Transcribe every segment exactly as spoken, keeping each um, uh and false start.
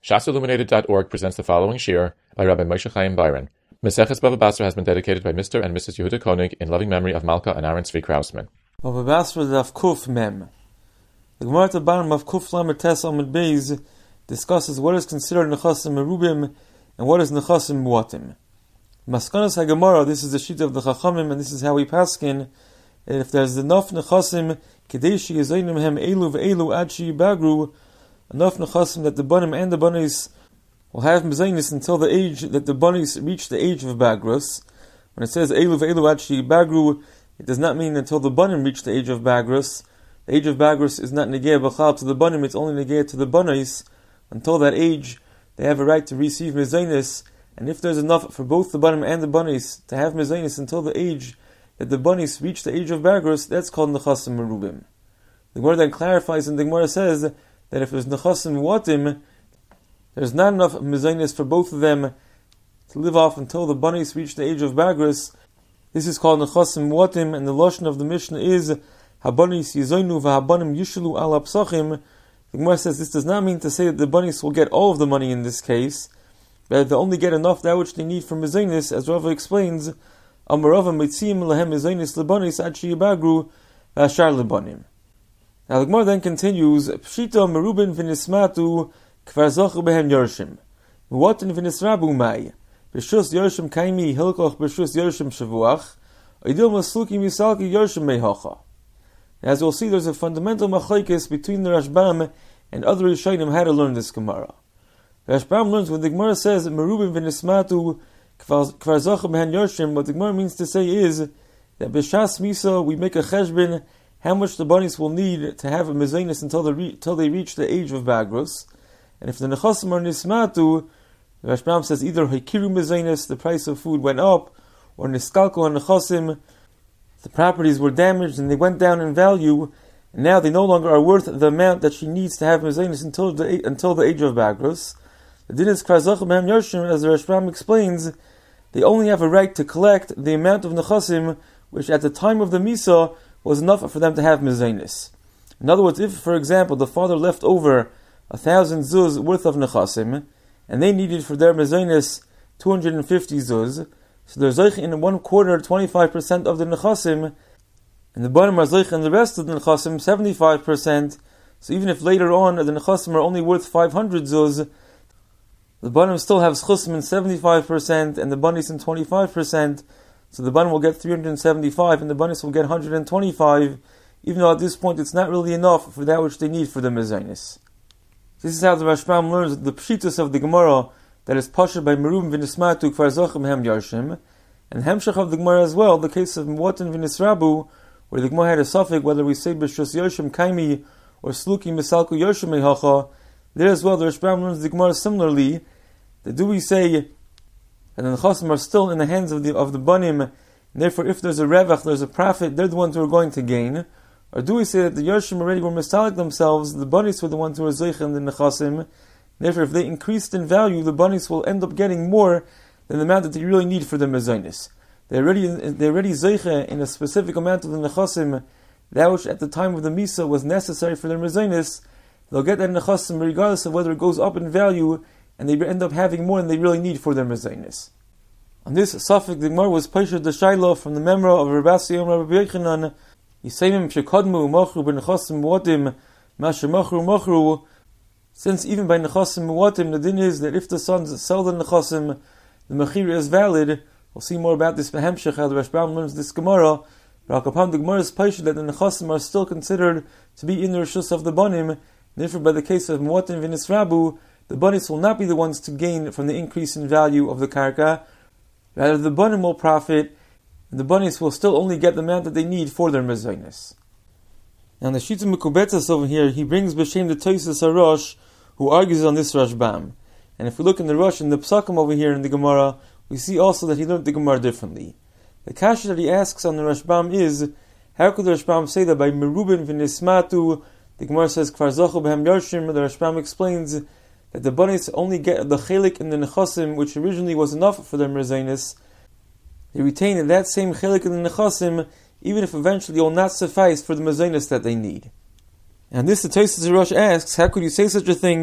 Shas Illuminated dot org presents the following shir by Rabbi Moshe Chaim Byron. Meseches Bava Basra has been dedicated by Mister and Missus Yehuda Koenig in loving memory of Malka and Aaron Tzvi Krausman. Bava Basra Daf Kuf Mem. The Gemara at the bottom of Kuf Lamed Tes Amud Beis discusses what is considered Nechasim Merubim and what is Nechasim Muatim. Maskanas HaGemara, this is the sheet of the Chachamim, and this is how we paskin, that if there's enough Nechasim, Kedei she'yizaynim hem elu ve'elu ad she'yibagru, enough nechasim that the banim and the banis will have mezainis until the age that the banis reach the age of bagrus. When it says elu ve'elu ad she'yibagru, it does not mean until the banim reach the age of bagrus. The age of bagrus is not negeh b'chal to the banim; it's only negeh to the banis. Until that age, they have a right to receive mezainis, and if there's enough for both the banim and the banis to have mezainis until the age that the banis reach the age of bagrus, that's called nechasim merubim. The Gemara then clarifies, and the Gemara says that if there's nechasim muatim, there's not enough mezainis for both of them to live off until the banis reach the age of bagrus. This is called nechasim muatim, and the lashon of the Mishnah is habanis yizoinu v'habanim yishulu al apsachim. The Gemara says this does not mean to say that the banis will get all of the money in this case, but they only get enough that which they need for mezainis, as Rava explains. Amarava mitzim lehem mezainis lebanis ad sheyibagru v'ashar lebanim. Now the Gemara then continues, Pshita merubin v'nismatu kvar zochu behen yorshim. Muatin v'nisrabu mai. B'shus yorshim kaimi hilkoch b'shus yorshim shavuach. Oidil masluki misalki yorshim meihocha. As we'll see, there's a fundamental machlokes between the Rashbam and other Rishonim how to learn this Gemara. The Rashbam learns when the Gemara says merubin v'nismatu kvar zochu behen yorshim, what the Gemara means to say is that b'shas misa we make a cheshbon how much the banis will need to have a mezainis until they, re- until they reach the age of bagrus. And if the nechasim are nismatu, the Rashbam says either hakiru mezainis, the price of food went up, or niskalko and nechasim, the properties were damaged and they went down in value, and now they no longer are worth the amount that she needs to have mezainis until the until the age of bagrus. The din is krazach mehem yoshim, as the Rashbam explains, they only have a right to collect the amount of nechasim which at the time of the misa was enough for them to have mezainis. In other words, if, for example, the father left over a thousand zuz worth of nechasim, and they needed for their mezainis two hundred fifty zuz, so they're zeich in one quarter, twenty-five percent of the nechasim, and the banim are zeich in the rest of the nechasim, seventy-five percent. So even if later on the nechasim are only worth five hundred zuz, the banim still have schusim in seventy-five percent, and the banis in twenty-five percent. So the banim will get three hundred seventy-five and the banis will get one hundred twenty-five, even though at this point it's not really enough for that which they need for the mezainis. This is how the Rashbam learns the pshitus of the Gemara that is pasha by merubim v'nismatu kvar zochim hem yarshim, and hemshach of the Gemara as well, the case of muatin v'nisrabu, where the Gemara had a suffix whether we say b'shus yarshim kaimi or sluki misalku yarshim mehacha. There as well the Rashbam learns the Gemara similarly, that do we say and the nechasim are still in the hands of the of the banim, and therefore if there's a revach, there's a profit, they're the ones who are going to gain? Or do we say that the yarshim already were mistalik themselves, the banis were the ones who are zeich in the nechasim, and therefore if they increased in value, the banis will end up getting more than the amount that they really need for the mezainis. They already they already zeich in a specific amount of the nechasim, that which at the time of the misa was necessary for their mezainis. They'll get that nechasim regardless of whether it goes up in value, and they end up having more than they really need for their mezainis. On this suffix, the Gemara was paished the Shaila from the memory of Rabbi Siyam Rabbi Yechanan, Yisayim Shekodmu Machru B'Nechasim Muatim Masher Machru Machru. Since even by Nechasim Muatim, the din is that if the sons sell the Nechasim, the Mechira is valid. We'll see more about this Behemshech, how the Rashbam learns this Gemara. But upon the Gemara is paished that the Nechasim are still considered to be in the Rishus of the Banim, and therefore by the case of Muatim V'Nisrabu, the banis will not be the ones to gain from the increase in value of the karka. Rather, the banim will profit, and the banis will still only get the amount that they need for their mezainis. Now, the Shita Mekubetzas over here, he brings b'shem the Tosas HaRosh, who argues on this Rashbam. And if we look in the Rosh, in the Psakim over here in the Gemara, we see also that he learned the Gemara differently. The kasha that he asks on the Rashbam is, how could the Rashbam say that by merubin v'nismatu, the Gemara says, kvar zochu b'hem yarshim, the Rashbam explains that the banis only get the chelik in the nechasim, which originally was enough for their mezainis. They retain in that same chelik in the nechasim, even if eventually it will not suffice for the mezainis that they need. And this the Tosas HaRosh asks, how could you say such a thing?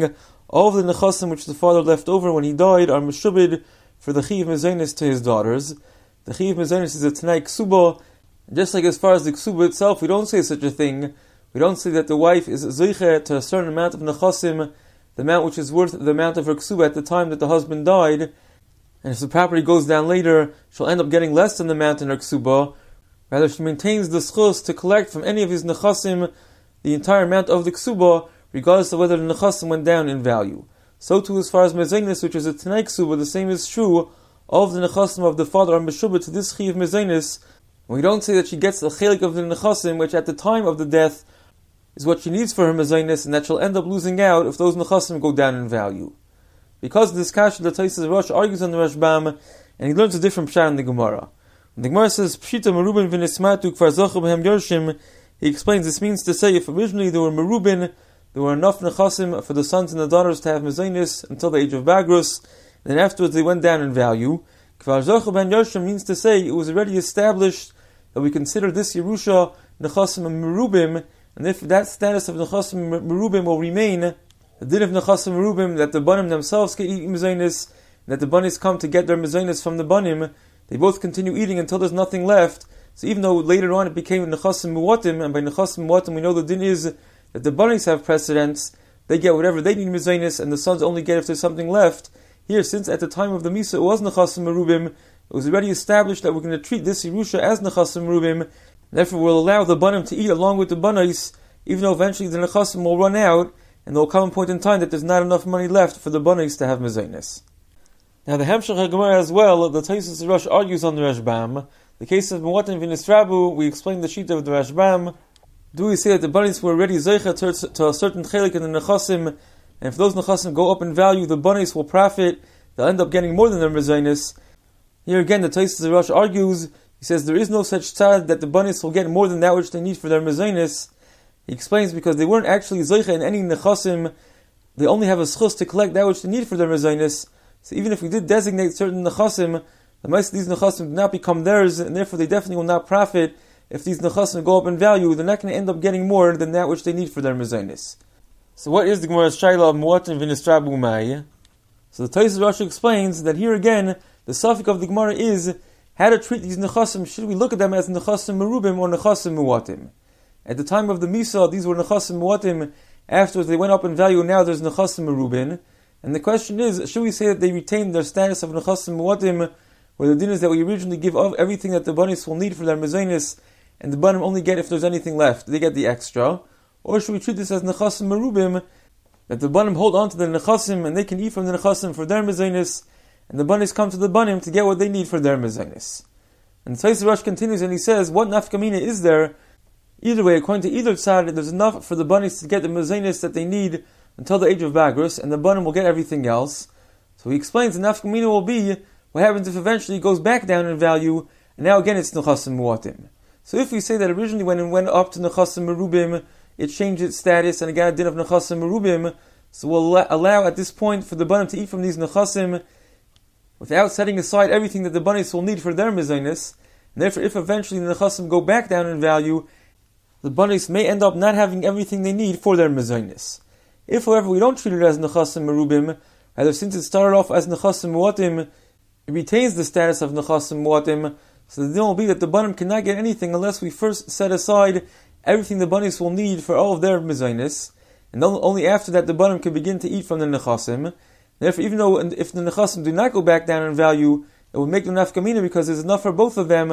all of the nechasim which the father left over when he died are meshubid for the chiv mezainis to his daughters. The chiv mezainis is a tanai ksuba. Just like as far as the ksuba itself, we don't say such a thing. We don't say that the wife is zeiche to a certain amount of nechasim, the amount which is worth the amount of her ksuba at the time that the husband died. And if the property goes down later, she'll end up getting less than the amount in her ksuba. Rather, she maintains the schus to collect from any of his nechasim the entire amount of the ksuba, regardless of whether the nechasim went down in value. So too, as far as mezainis, which is a tanai ksuba, the same is true. All of the nechasim of the father are meshubah to this chiv mezainis. We don't say that she gets the chelik of the nechasim, which at the time of the death is what she needs for her mezainis, and that she'll end up losing out if those nechasim go down in value. Because of this kasha, the Tosfos Rosh argues on the Rashbam, and he learns a different pshat in the Gemara. When the Gemara says Pshita merubin v'nismatu kvar zocher b'hem yorshim, he explains this means to say if originally there were merubin, there were enough nechasim for the sons and the daughters to have mezainis until the age of bagrus, and then afterwards they went down in value. Kvar zocher b'hem yorshim means to say it was already established that we consider this Yerusha nechasim merubim, and if that status of nechasim merubim will remain, the din of nechasim merubim that the banim themselves can eat mezainis, that the banis come to get their mezainis from the banim, they both continue eating until there's nothing left. So even though later on it became nechasim muwatim, and by nechasim muwatim we know the din is that the banis have precedence, they get whatever they need mezainis, and the sons only get if there's something left. Here, since at the time of the misa it was nechasim merubim, it was already established that we're going to treat this Yerusha as nechasim merubim. Therefore, we'll allow the banim to eat along with the banis, even though eventually the nechasim will run out, and there will come a point in time that there's not enough money left for the banis to have mezainis. Now, the Hemshech HaGemara as well, the Tosfos Rosh argues on the Rashbam. The case of Muwatin v'nisrabu, we explained the sheet of the Rashbam. Do we say that the banis were already zeicha to, to a certain chelik in the nechasim, and if those nechasim go up in value, the banis will profit, they'll end up getting more than their mezainis. Here again, the Tosfos Rosh argues, he says there is no such tzad that the banis will get more than that which they need for their mezainis. He explains because they weren't actually zeicha in any nechasim, they only have a schus to collect that which they need for their mezainis. So even if we did designate certain nechasim, the most of these nechasim do not become theirs, and therefore they definitely will not profit. If these nechasim go up in value, they're not going to end up getting more than that which they need for their mezainis. So what is the Gemara's shayla of muatin v'nisrabu mai? So the Tosfos Rosh explains that here again, the suffix of the Gemara is how to treat these nechasim. Should we look at them as nechasim merubim or nechasim muatim? At the time of the Misa, these were nechasim muatim. Afterwards, they went up in value. Now there's nechasim merubin. And the question is, should we say that they retain their status of nechasim muatim, where the din is that we originally give of everything that the banis will need for their mezainis, and the banim only get if there's anything left, they get the extra? Or should we treat this as nechasim merubim, that the banim hold on to the nechasim and they can eat from the nechasim for their mezainis, and the banis come to the banim to get what they need for their mezainis? And the Tosfos Rosh continues and he says, what nafkamina is there? Either way, according to either side, there's enough for the banis to get the mezainis that they need until the age of bagrus, and the banim will get everything else. So he explains the nafkamina will be what happens if eventually it goes back down in value, and now again it's nechasim muatim. So if we say that originally when it went up to nechasim merubim, it changed its status and it got a din of nechasim merubim, so we'll allow at this point for the banim to eat from these nechasim without setting aside everything that the banis will need for their mezainis. And therefore, if eventually the nechasim go back down in value, the banis may end up not having everything they need for their mezainis. If, however, we don't treat it as nechasim merubim, rather since it started off as nechasim muatim, it retains the status of nechasim muatim, so the din will be that the banim cannot get anything unless we first set aside everything the banis will need for all of their mezainis, and only after that the banim can begin to eat from the nechasim. Therefore, even though if the nechasim do not go back down in value, it will make them nafkamina because there's enough for both of them.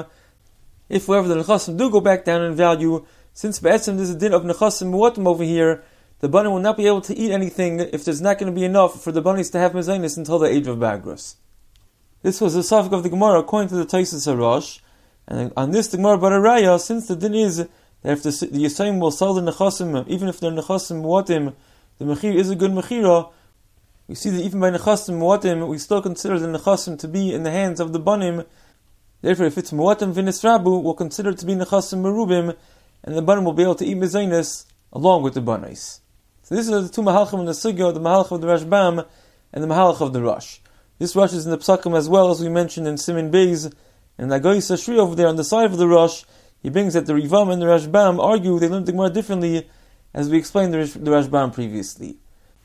If, however, the nechasim do go back down in value, since be'etzem there's a din of nechasim muatim over here, the banim will not be able to eat anything if there's not going to be enough for the banis to have mezainis until the age of bagrus. This was the suffix of the Gemara according to the Tosfos Rosh, and on this the Gemara Bararaya, since the din is that if the, the Yisayim will sell the nechasim, even if they're nechasim muatim, the mechir is a good mechira. We see that even by nechasim muatim, we still consider the nechasim to be in the hands of the banim. Therefore, if it's muatim v'nisrabu, we'll consider it to be nechasim merubim, and the banim will be able to eat mezainis along with the banis. So this is the two mahalchim in the sugya, the mahalch of the Rashbam and the mahalch of the Rosh. This Rosh is in the Psakim as well, as we mentioned in Simin Beis, and Nagoy Sashri over there on the side of the Rosh, he brings that the Rivam and the Rashbam argue, they learn the Gemara differently, as we explained the, the Rashbam previously.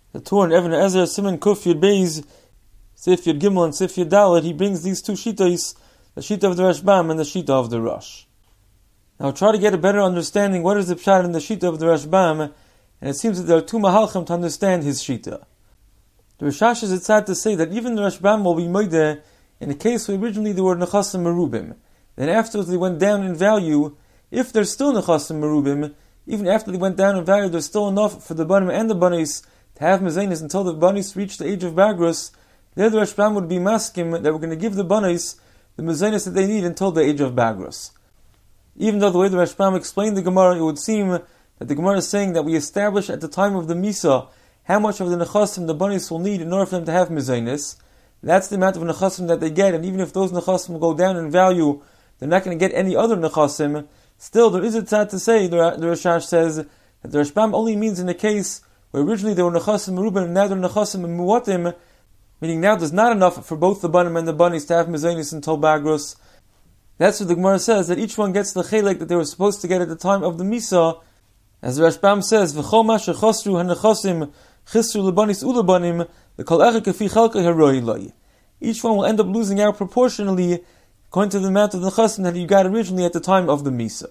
The Torah and Even Ezer, Simon Kuf Yud Beis, Sif Yud Gimel and Sif Yud Dalet, he brings these two shitas, the shita of the Rashbam and the shita of the Rosh. Now try to get a better understanding what is the pshat in the shita of the Rashbam, and it seems that there are two mahalchim to understand his shita. The Rishash is sad to say that even the Rashbam will be moideh in a case where originally they were nechasim merubim, then afterwards they went down in value. If they're still nechasim merubim, even after they went down in value, there's still enough for the banim and the banis to have mezainis until the banis reach the age of bagrus. There the Rashbam would be maskim that we're going to give the banis the mezainis that they need until the age of bagrus. Even though the way the Rashbam explained the Gemara, it would seem that the Gemara is saying that we establish at the time of the Misa how much of the nechasim the banis will need in order for them to have mezainis. That's the amount of nechasim that they get, and even if those nechasim go down in value, they're not going to get any other nechasim. Still, there is a tzad to say, the, the Rashash says, that the Rashbam only means in a case where originally they were nechasim merubim and now they're nechasim muwatim, meaning now there's not enough for both the banim and the banis to have mezainis until bagrus. That's what the Gemara says, that each one gets the chelek that they were supposed to get at the time of the Misa. As the Rashbam says, V'chol ma shechosru hanechasim chisru lebanis ulebanim v'kol echad kafi chalka heroi loi. Each one will end up losing out proportionally according to the amount of the nechasim that you got originally at the time of the Misa.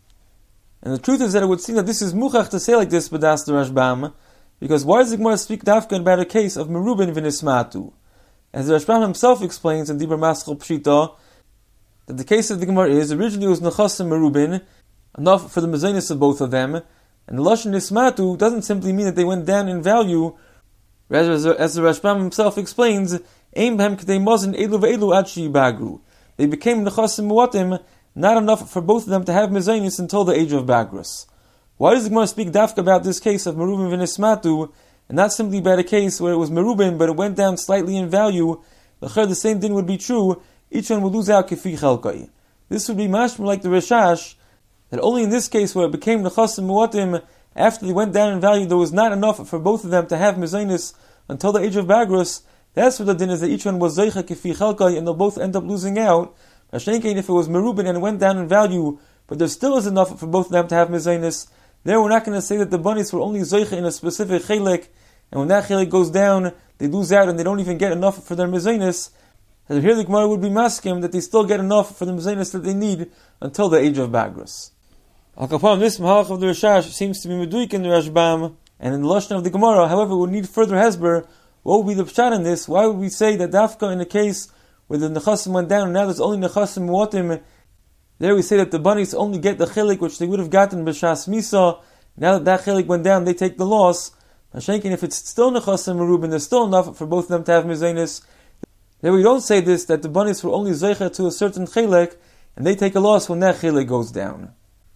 And the truth is that it would seem that this is muchach to say like this, but that's the Rashbam, because why does the Gemara speak dafka about a case of merubin v'nismatu? As the Rashbam himself explains in Dibur Maschel Pshita, that the case of the Gemara is, originally it was nechasim merubin, enough for the mezainis of both of them, and the lashon nismatu doesn't simply mean that they went down in value. Rather, as, as the Rashbam himself explains, aim b'hem k'dei mazin elu ve'elu ad she'ibagru. They became nechasim muatim, not enough for both of them to have mezainis until the age of bagrus. Why does the Gemara speak dafka about this case of merubin v'nismatu, and not simply about a case where it was merubin but it went down slightly in value? The same thing would be true. Each one would lose out kifi chalkai. This would be mashma like the Rishash, that only in this case where it became nechasim muatim, after they went down in value, there was not enough for both of them to have mezainis until the age of bagrus. That's what the din is, that each one was zeicha kifi chalkai, and they'll both end up losing out. Mashenkein, if it was merubin and it went down in value, but there still is enough for both of them to have mezainis, there we're not going to say that the banis were only zeicha in a specific chelek, and when that chelek goes down, they lose out and they don't even get enough for their mezainis. And here the Gemara would be maskim that they still get enough for the mezainis that they need until the age of bagrus. Al kapam, this mahalach of the Rishash seems to be meduik in the Rashbam, and in the lashon of the Gemara, however, would need further hesber. What would be the pshat in this? Why would we say that dafka in a case where the nechasim went down and now there's only nechasim muatim, there we say that the banis only get the chelik which they would have gotten b'shas misa. Now that that chelik went down, they take the loss. Mashenkin, if it's still nechasim merubin, there's still enough for both of them to have mezainis. Then we don't say this, that the banis were only zeicha to a certain chelik, and they take a loss when that chelik goes down.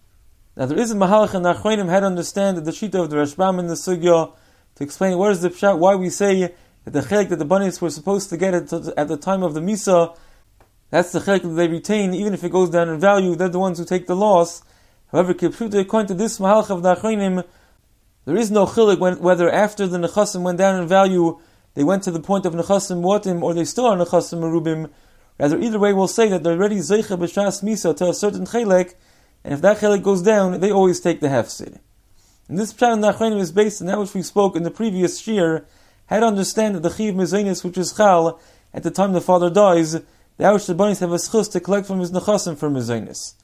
Now there is a mahalach and Achronim had to understand that the shita of the Rashbam in the sugya to explain what is the pshat, why we say that the chelik that the banis were supposed to get at, at the time of the misa, that's the chelik that they retain, even if it goes down in value, they're the ones who take the loss. However, according to this mahalach of the Achronim, there is no chelik when, whether after the nechasim went down in value, they went to the point of nechasim muatim, or they still are nechasim merubim. Rather, either way, we'll say that they're already zeicha b'shas misa to a certain chelek, and if that chelek goes down, they always take the hefsid. And this pshat in the Achronim is based on that which we spoke in the previous shir, how to understand that the chiv mezainis, which is chal, at the time the father dies, the which the banis have a schus to collect from his nechasim for mezainis.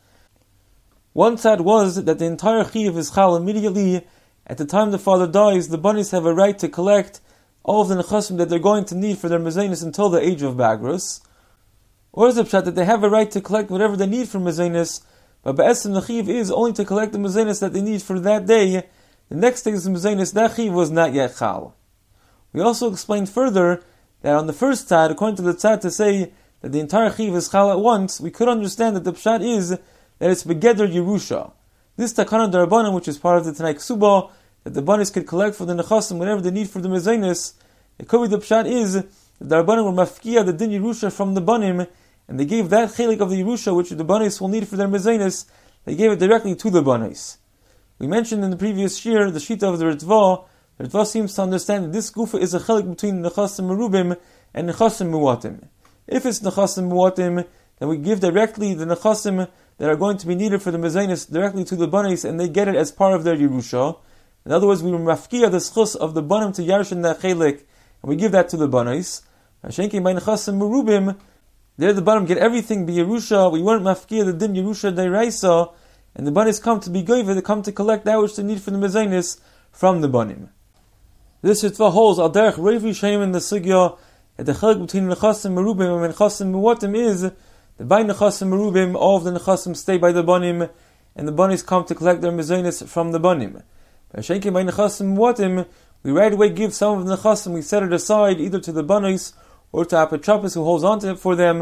One side was that the entire chiv is chal immediately. At the time the father dies, the banis have a right to collect all of the nechasim that they're going to need for their mezainis until the age of bagrus. Or is the pshat that they have a right to collect whatever they need for mezainis, but ba'esim the chiv is only to collect the mezainis that they need for that day. The next day's mezainis, that chiv was not yet chal. We also explained further that on the first tzad, according to the tzad to say that the entire chiv is chal at once, we could understand that the pshat is that it's begeder Yerusha. This takana darabanan, which is part of the Tanai Ksuba, that the banis could collect for the nechasim whatever they need for the mezainis, it could be the pshat is that the Rabbanim were mafkiya the din Yerusha from the banim, and they gave that chelik of the Yerusha which the banis will need for their mezainis, they gave it directly to the banis. We mentioned in the previous shir the shita of the Ritva. The Ritva seems to understand that this gufa is a chelik between nechasim merubim and nechasim muatim. If it's nechasim muatim, then we give directly the nechasim that are going to be needed for the mezainis directly to the banis, and they get it as part of their Yerusha. In other words, we mafkia the schus of the banim to yarshin that chelik, and we give that to the banis. Hashenki by nechasim merubim, there the banim get everything be Yerusha. We weren't mafkia the din Yerusha deiraisa, and the banis come to be goyve, they come to collect that which they need for the mezainis from the banim. This Ritva holds al derech reiv Yishayim in the sugya that the chelik between nechasim merubim and nechasim muatim is that by nechasim merubim all of the nechasim stay by the banim, and the banis come to collect their mezainis from the banim. By Hashenki by nechasim muatim, we right away give some of the nechasim, we set it aside either to the banis or to Apotropos who holds on to it for them.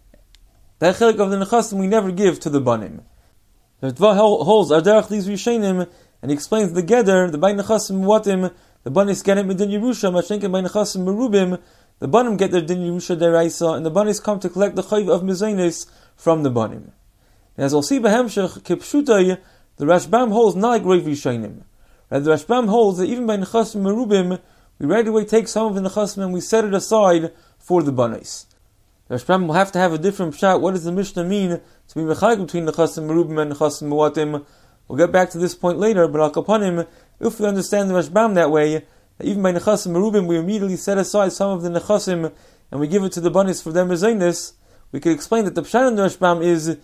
That chelik of the nechasim we never give to the banim. The Ritva holds Arderach these Rishonim, and he explains the Geder, the by nechasim muatim, the banis get it midin Yerusha, Mashenka by nechasim merubim, the banim get their din Yerusha deraisa, and the banis come to collect the chayv of mezainis from the banim. And as we'll see behemshech kipshutai, the Rashbam holds not like Reiv Rishonim. Right, the Rashbam holds that even by nechasim merubim, we right away take some of the nechasim and we set it aside for the banis. The Rashbam will have to have a different pshat. What does the Mishnah mean to be mechayik between nechasim merubim and nechasim muatim? We'll get back to this point later, but al kapanim, if we understand the Rashbam that way, that even by nechasim merubim we immediately set aside some of the nechasim and we give it to the banis for their mezainis, we could explain that the pshat in the Rashbam is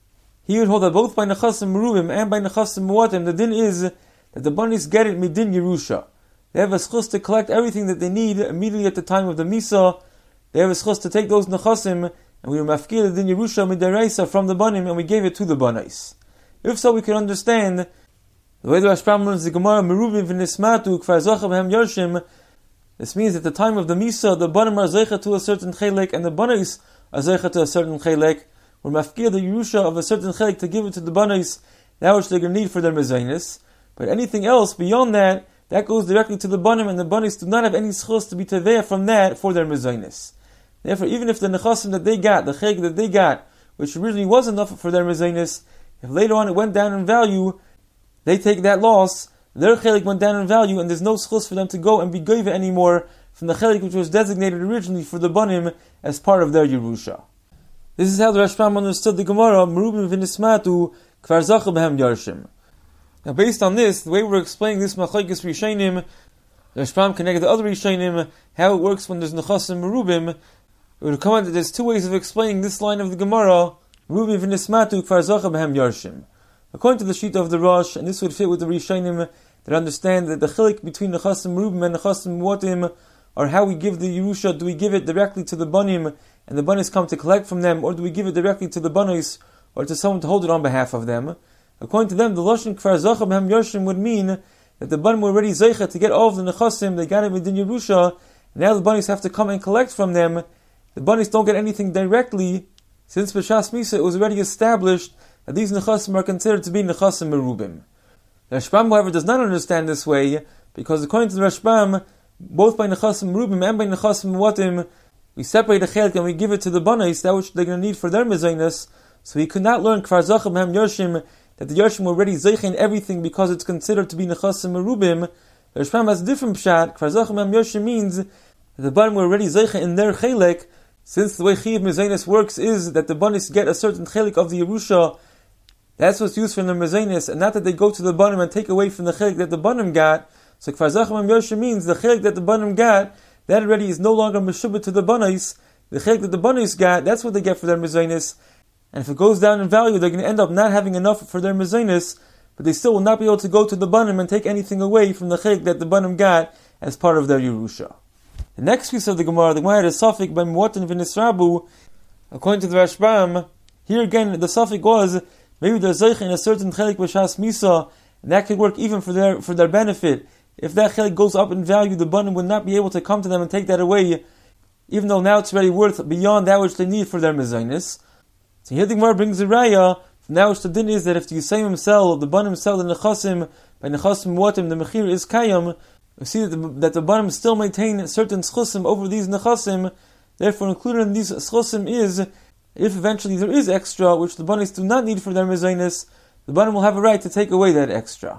he would hold that both by nechasim merubim and by nechasim muatim the din is that the banis get it midin Yerusha. They have a schus to collect everything that they need immediately at the time of the Misa. They have a schus to take those nechasim, and we were mafkir the din Yerusha midaraisa from the banim, and we gave it to the banis. If so, we can understand the way the Rashbam learns the Gemara merubim v'nismatu kfar zachav hem yarshim. This means at the time of the Misa, the banim are zeicha to a certain chelek, and the banis are zeicha to a certain chelek. We're mafkir the Yerusha of a certain chelek to give it to the banis, that which they're going to need for their mezainis. But anything else beyond that, that goes directly to the banim, and the banis do not have any schus to be teveya from that for their mezainis. Therefore, even if the nechasim that they got, the chayk that they got, which originally was enough for their mezainis, if later on it went down in value, they take that loss, their chayk went down in value, and there's no schus for them to go and be goyva anymore from the chayk which was designated originally for the banim as part of their Yerusha. This is how the Rashbam understood the Gemara, merubim v'nismatu kvar zachav behem yarshim. Now, based on this, the way we're explaining this machlokes Rishonim, the Rashbam connected the other Rishonim, how it works when there's nechasim merubim, it would come out that there's two ways of explaining this line of the Gemara, merubim v'nismatu kvar zachav behem yarshim. According to the sheet of the Rosh, and this would fit with the Rishonim that understand that the chilik between nechasim merubim and nechasim muatim are how we give the Yerusha. Do we give it directly to the banim, and the banis come to collect from them, or do we give it directly to the banis, or to someone to hold it on behalf of them? According to them, the lashon kfar zachav behem yarshim would mean that the banim were already zeicha to get all of the nechasim, they got it within Yerusha, now the banis have to come and collect from them. The banis don't get anything directly, since b'shas misa it was already established that these nechasim are considered to be nechasim merubim. The Rashbam, however, does not understand this way, because according to the Rashbam, both by nechasim merubim and by nechasim muatim, we separate the chelik and we give it to the banis, that which they're going to need for their mezainis. So he could not learn kfar zachav behem yarshim, that the Yarshim were already zeicha in everything because it's considered to be nechasim merubim. The Rashbam has a different pshat. Kfar zachav behem yarshim means that the banim were already zeicha in their chelek, since the way chiyuv mezainis works is that the banis get a certain chelek of the Yerusha. That's what's used for their mezainis, and not that they go to the banim and take away from the chelek that the banim got. So kfar zachav behem yarshim means the chelek that the banim got, that already is no longer meshubah to the banis. The chelek that the banis got, that's what they get for their mezainis. And if it goes down in value, they're going to end up not having enough for their mezainis, but they still will not be able to go to the banim and take anything away from the chayk that the banim got as part of their Yerusha. The next piece of the Gemara, the Gemara had a suffix by muatin v'nisrabu. According to the Rashbam, here again the suffix was maybe they're zeich in a certain chayk b'shas misa, and that could work even for their for their benefit. If that chayk goes up in value, the banim would not be able to come to them and take that away, even though now it's already worth beyond that which they need for their mezainis. So here the Gemara brings a raya. Now which the din is that if the Yisayim sell, the banim sell the nechasim, by nechasim muatim, the mechir is kayam. We see that the, that the banim still maintain certain schusim over these nechasim. Therefore, included in these schusim is, if eventually there is extra, which the banis do not need for their mezainis, the banim will have a right to take away that extra.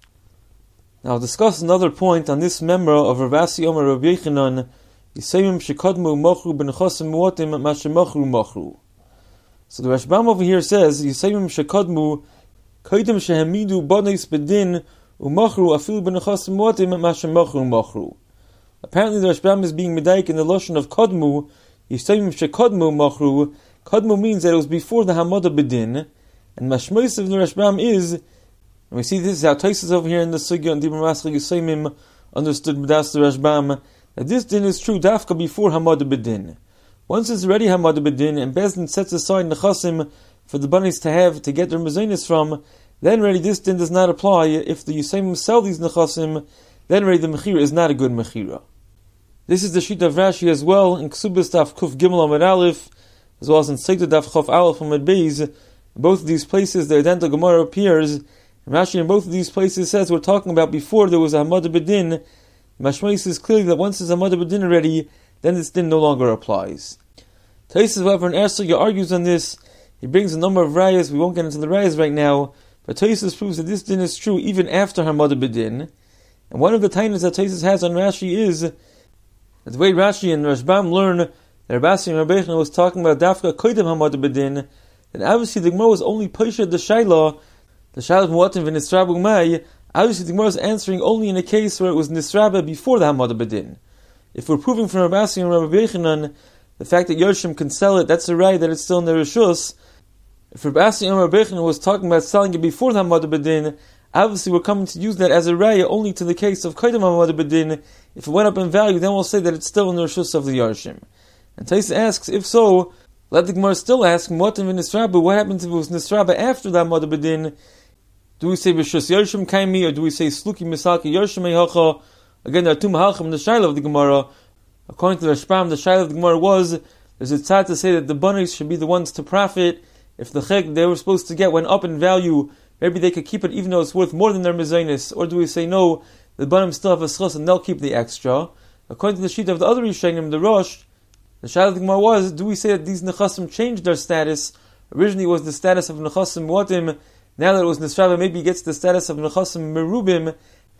Now I'll discuss another point on this memra of Rav Asi Omer Rav Yechanan, Yisayim shekadmu mochru b'nechasim muatim ma shemachru mochru. So the Rashbam over here says, Yisayim shekadmu kaidim shehemidu banis bedin umachru afilu b'nechasim muatim mashem machru machru. Apparently the Rashbam is being medaik in the lotion of kodmu. Yisayim shekodmu machru. Kodmu means that it was before the hamada bedin, and mashmois of the Rashbam is, and we see this is how Taisus over here in the sugya and Dibur Maschil Yisayim understood b'das the Rashbam, that this din is true dafka before hamada bedin. Once it's already hamada bedin and Bezdin sets aside nechasim for the bunnies to have to get their mezainis from, then already this din does not apply. If the Yisayim sell these nechasim, then already the mechira is not a good mechira. This is the sheet of Rashi as well in Ksubis Daf Kuf Gimel Amud Aleph, as well as in Seikta Daf Chof Aleph Amud Beis. In both of these places, the identical Gemara appears. And Rashi in both of these places says we're talking about before there was a Hamada B'Din. Mashmois is clearly that once there's a Hamada B'Din already, then this din no longer applies. Taisus, however, in Ersugya argues on this. He brings a number of rayas. We won't get into the rayas right now, but Taisus proves that this din is true even after Hamada B'Din. And one of the tainas that Taisus has on Rashi is that the way Rashi and Rashbam learn that Rabasi and Rabbi Yechon was talking about Dafka Koydem Hamad B'Din, then obviously the Gemara was only Pesha the Shaila, the Shaila of Muatim v'Nisrabu Mai. Obviously the Gemara was answering only in a case where it was Nisraba before the Hamad B'Din. If we're proving from Rabasi and Rabbi Yechonon the fact that Yoshim can sell it, that's a right that it's still in the Rishus. If Rabasi and Rabbi Yechonon was talking about selling it before the Hamad B'Din, obviously we're coming to use that as a raya only to the case of Koydem Hamad B'Din. If it went up in value, then we'll say that it's still in the Rishus of the Yarshim. And Taisa asks, if so, let the Gemara still ask, what happens if it was Nisraba after the Hamad B'Din? Do we say Rishus Yarshim Kaimi, or do we say Sluki Misaki Yarshim Eihacha? Again, there are two Mahalchim in the Shaila of the Gemara. According to the Rashbam, the Shaila of the Gemara was, there's a tzad to say that the bunnies should be the ones to profit. If the chek they were supposed to get went up in value, maybe they could keep it even though it's worth more than their mezainis. Or do we say no, the banim still have a schos and they'll keep the extra? According to the sheet of the other Rishonim, the Rosh, the Shaila of the Gemara was, do we say that these nechasim changed their status? Originally it was the status of nechasim muatim. Now that it was Nisraba, maybe it gets the status of nechasim merubim.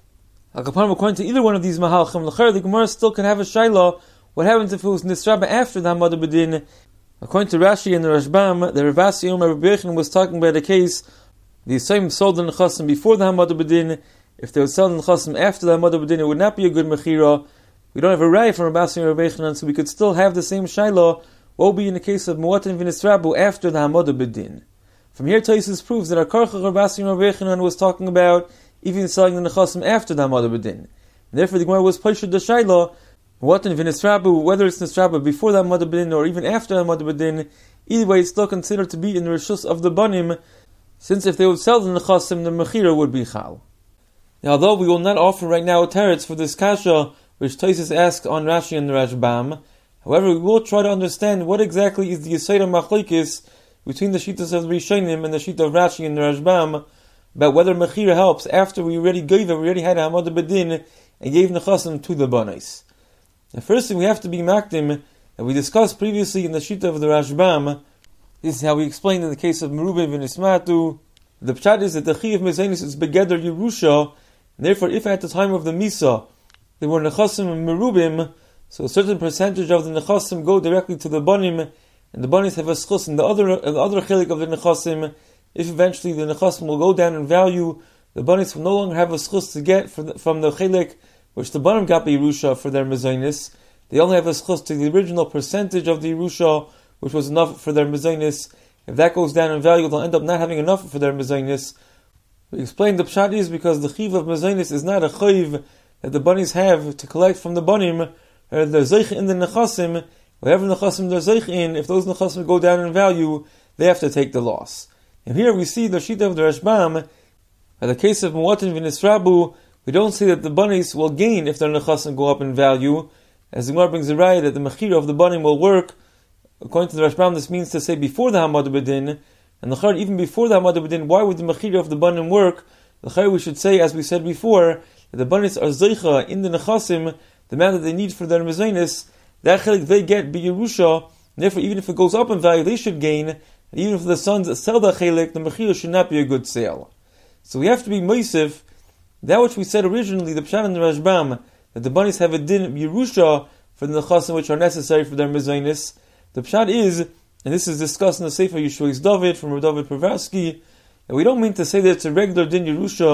According to either one of these mahalchim, the Gemara still can have a shaila. What happens if it was Nisraba after the Hamad B'Din? According to Rashi and the Rashbam, the Ravasi Omer Rabbi Yechon was talking about a case. The Yisayim sold the nechasim before the Hamad B'Din. If they would sell the nechasim after the Hamad B'Din, it would not be a good mechira. We don't have a raya from Ravasi and Rabbi Yechon, so we could still have the same shaila. What will be in the case of Muatin v'Nisrabu after the Hamad B'Din? From here, Taisus proves that our Karcha Ravasi and Rabbi Yechon was talking about even selling the nechasim after the Hamad B'Din. Therefore, the Gemara was Paishud the shaila. Muatin v'Nisrabu, whether it's Nisrabu before the Hamad B'Din or even after the Hamad B'Din, either way, it's still considered to be in the rishus of the banim, since if they would sell the nechasim, the mechira would be chal. Now, although we will not offer right now a teretz for this kasha, which Taisus asked on Rashi and the Rashbam, however, we will try to understand what exactly is the Yisayra Machlekes between the Shittas of the Rishonim and the Shita of Rashi and the Rashbam, about whether mechira helps after we already gave it, we already had a Hamad B'Din, and gave nechasim to the banis. The first thing we have to be makdim, that we discussed previously in the Shita of the Rashbam, this is how we explained in the case of Merubim v'Nismatu. The pshat is that the Chi of Mezainis is begeder Yerusha, and therefore if at the time of the Misa, there were Nechasim and Merubim, so a certain percentage of the Nechasim go directly to the Banim, and the Banis have a schus in the other, the other chilik of the Nechasim. If eventually the Nechasim will go down in value, the Banis will no longer have a schus to get for the, from the chilik which the Banim got by Yerusha for their Mezainis. They only have a schus to the original percentage of the Yerusha, which was enough for their mezainis. If that goes down in value, they'll end up not having enough for their mezainis. We explained the pshat is because the chiv of mezainis is not a chiv that the bunnies have to collect from the banim, or the zeich in the nechasim. Whatever nechasim they're zeich in, if those nechasim go down in value, they have to take the loss. And here we see the shita of the Rashbam. In the case of Muatin v'Nisrabu, we don't say that the bunnies will gain if their nechasim go up in value. As the Gemara brings the raya that the mechira of the banim will work. According to the Rashbam, this means to say before the Hamad B'Din, and the chayr even before the Hamad B'Din, why would the mechira of the banim work? The chayr we should say, as we said before, that the banis are zeicha in the nechasim, the amount that they need for their mezainis, that chelik they get be Yerusha, and therefore even if it goes up in value, they should gain, and even if the sons sell the chelik, the mechira should not be a good sale. So we have to be moisif, that which we said originally, the pshat and the Rashbam, that the banis have a din Yerusha for the nechasim which are necessary for their mezainis. The pshat is, and this is discussed in the Sefer Yeshua's David from David Pervarsky, that we don't mean to say that it's a regular din Yerusha,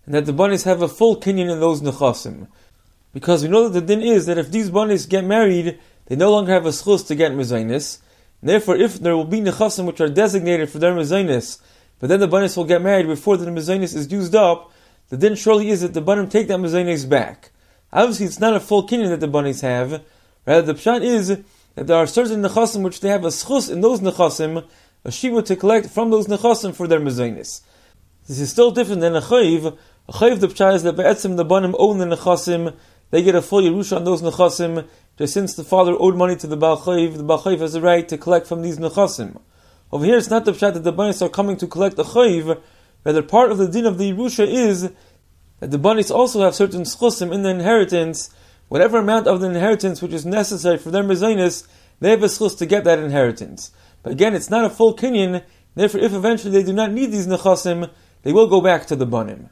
and that the banis have a full kinyan in those nechasim. Because we know that the din is that if these banis get married, they no longer have a schus to get mezainis. Therefore, if there will be nechasim which are designated for their mezainis, but then the banis will get married before the mezainis is used up, the din surely is that the banim take that mezainis back. Obviously, it's not a full kinyan that the banis have. Rather, the pshat is that there are certain nechasim which they have a schus in those nechasim, a shiva to collect from those nechasim for their mezainis. This is still different than a chayiv. A chayiv, the pshat is that be'etzim the banim own the nechasim, they get a full yerusha on those nechasim, just since the father owed money to the Baal Chayiv, the Baal Chayiv has the right to collect from these nechasim. Over here, it's not the pshat that the banis are coming to collect a chayiv. Rather, part of the din of the yerusha is that the banis also have certain schusim in the inheritance. Whatever amount of the inheritance which is necessary for their mezainis, they have a schus to get that inheritance. But again, it's not a full kinyan. Therefore, if eventually they do not need these nechasim, they will go back to the banim.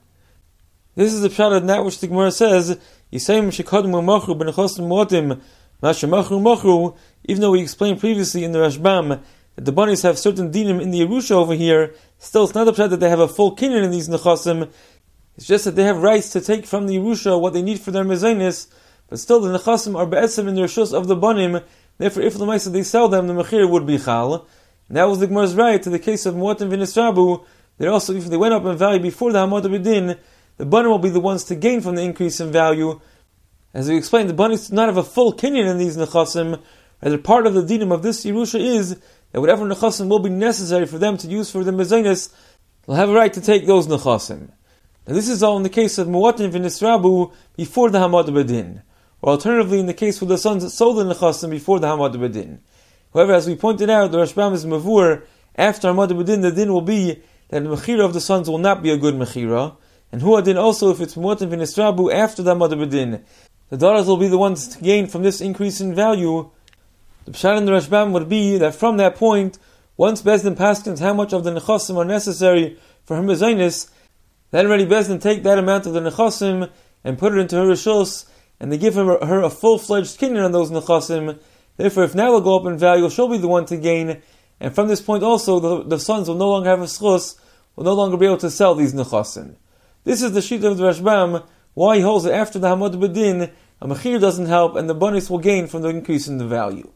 This is the pshat of that which the Gemara says, Yisayim shekadmu machru b'nechasim muatim masha machru machru. Even though we explained previously in the Rashbam that the banis have certain dinim in the Yerusha over here, still it's not the pshat that they have a full kinyan in these nechasim. It's just that they have rights to take from the Yerusha what they need for their mezainis, but still the nechasim are be'etzim in the reshus of the banim. Therefore, if l'maisa they sell them, the mechir would be chal. And that was the Gemara's right to the case of muatim v'nisrabu. That also, if they went up in value before the hamad b'din, the banim will be the ones to gain from the increase in value. As we explained, the banim do not have a full kinyan in these nechasim. Rather, part of the dinim of this Yerusha is that whatever nechasim will be necessary for them to use for the mezainis, they'll have a right to take those nechasim. Now, this is all in the case of muatim v'nisrabu before the hamad b'din, or alternatively in the case where the sons sold the nechasim before the hamad b'din. However, as we pointed out, the Rashbam is mavur. After hamad b'din, the din will be that the mechira of the sons will not be a good mechira. And hu adin also, if it's muatim v'nisrabu after the hamad b'din, the daughters will be the ones to gain from this increase in value. The pshat in the Rashbam would be that from that point, once Bezdin paskins how much of the nechasim are necessary for her mezainis, then already Bezdin take that amount of the nechasim and put it into her rishos, and they give her, her a full-fledged kinyan on those nechasim. Therefore, if now they'll go up in value, she'll be the one to gain, and from this point also, the, the sons will no longer have a schus, will no longer be able to sell these nechasim. This is the sheet of the Rashbam, why he holds that after the hamad b'din, a mechir doesn't help, and the banis will gain from the increase in the value.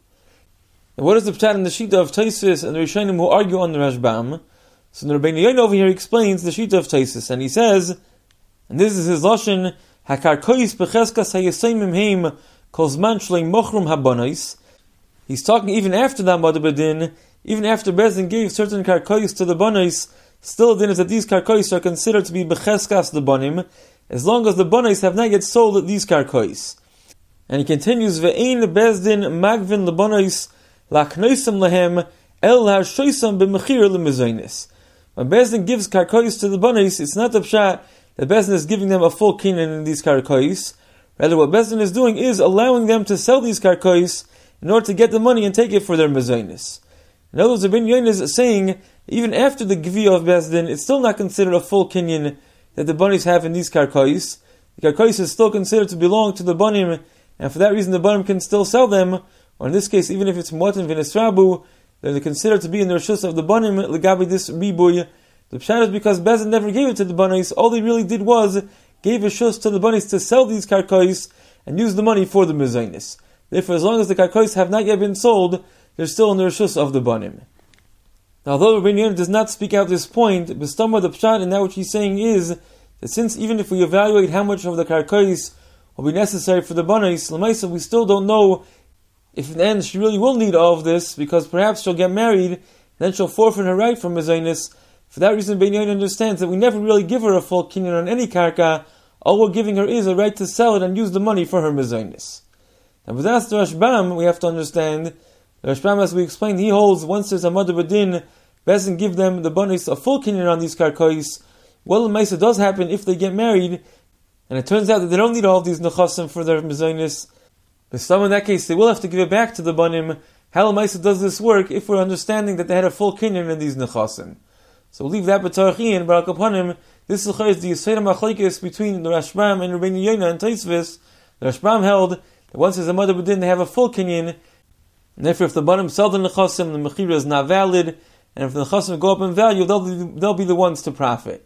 And what is the pshat in the sheet of Taisus and the Rishonim who argue on the Rashbam? So the Rabbeinu Yoin over here explains the sheet of Taisus, and he says, and this is his lashon, Hakarkois becheskas hayesaimim heim kol zman shlei mochrum habanais. He's talking even after the hamad b'din, even after Bezdin gave certain karkois to the banais, still the din is that these karkois are considered to be becheskas the banim, as long as the banais have not yet sold these karkois. And he continues, ve'ein Bezdin magvin lebanais laknoisam lehem el harshoisam b'mechir lemezainis. When Bezdin gives karkois to the banais, it's not the pshat that Bezdin is giving them a full kinyan in these karkois. Rather, what Bezdin is doing is allowing them to sell these karkois in order to get the money and take it for their mezainis. In other words, the Ben Yoin is saying, even after the gviyah of Bezdin, it's still not considered a full kinyan that the banis have in these karkois. The karkois is still considered to belong to the banim, and for that reason the banim can still sell them, or in this case, even if it's muatim v'nisrabu, they're considered to be in the reshus of the banim, legabi this ribuy. The pshat is because Bezdin never gave it to the banis, all they really did was, gave a shus to the banis to sell these karkois, and use the money for the mezainis. Therefore, as long as the karkois have not yet been sold, they're still in the reshus of the banim. Now, although Rabbeinu Yoin does not speak out this point, B'stamar the pshat in that which he's saying is that since even if we evaluate how much of the karkois will be necessary for the banis, l'maisa we still don't know if in the end she really will need all of this, because perhaps she'll get married, then she'll forfeit her right from mezainis. For that reason, Ben Yoin understands that we never really give her a full kinyan on any karka. All we're giving her is a right to sell it and use the money for her mezainis. And with that, the Rashbam, we have to understand. The Rashbam, as we explained, he holds once there's a hamad b'din, Bezdin give them the banis a full kinyan on these karkois. Well, Maisa does happen if they get married, and it turns out that they don't need all of these nechasim for their mezainis. But some in that case, they will have to give it back to the banim. How Maisa does this work if we're understanding that they had a full kinyan in these nechasim? So we'll leave that b'tarchi and barak upon this is the Yisayim Machlekes between the Rashbam and Rabbeinu Yoina and Taisvis. The Rashbam held that once there's a hamad b'din, they have a full kinyan, and therefore if the banim sell the nechasim, the mechira is not valid, and if the nechasim go up in value, they'll be, they'll be the ones to profit.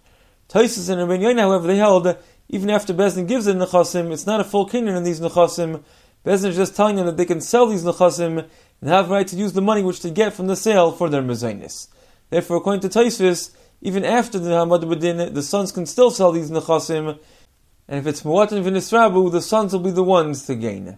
Taisus and Rabbeinu Yonah, however, they held that even after Bezdin gives the nechasim, it's not a full kinyan in these nechasim. Bezdin is just telling them that they can sell these nechasim and have the right to use the money which they get from the sale for their mezainis. Therefore, according to Taisus, even after the Hamad B'din, the sons can still sell these nechasim, and if it's Muatim v'nisrabu, the sons will be the ones to gain.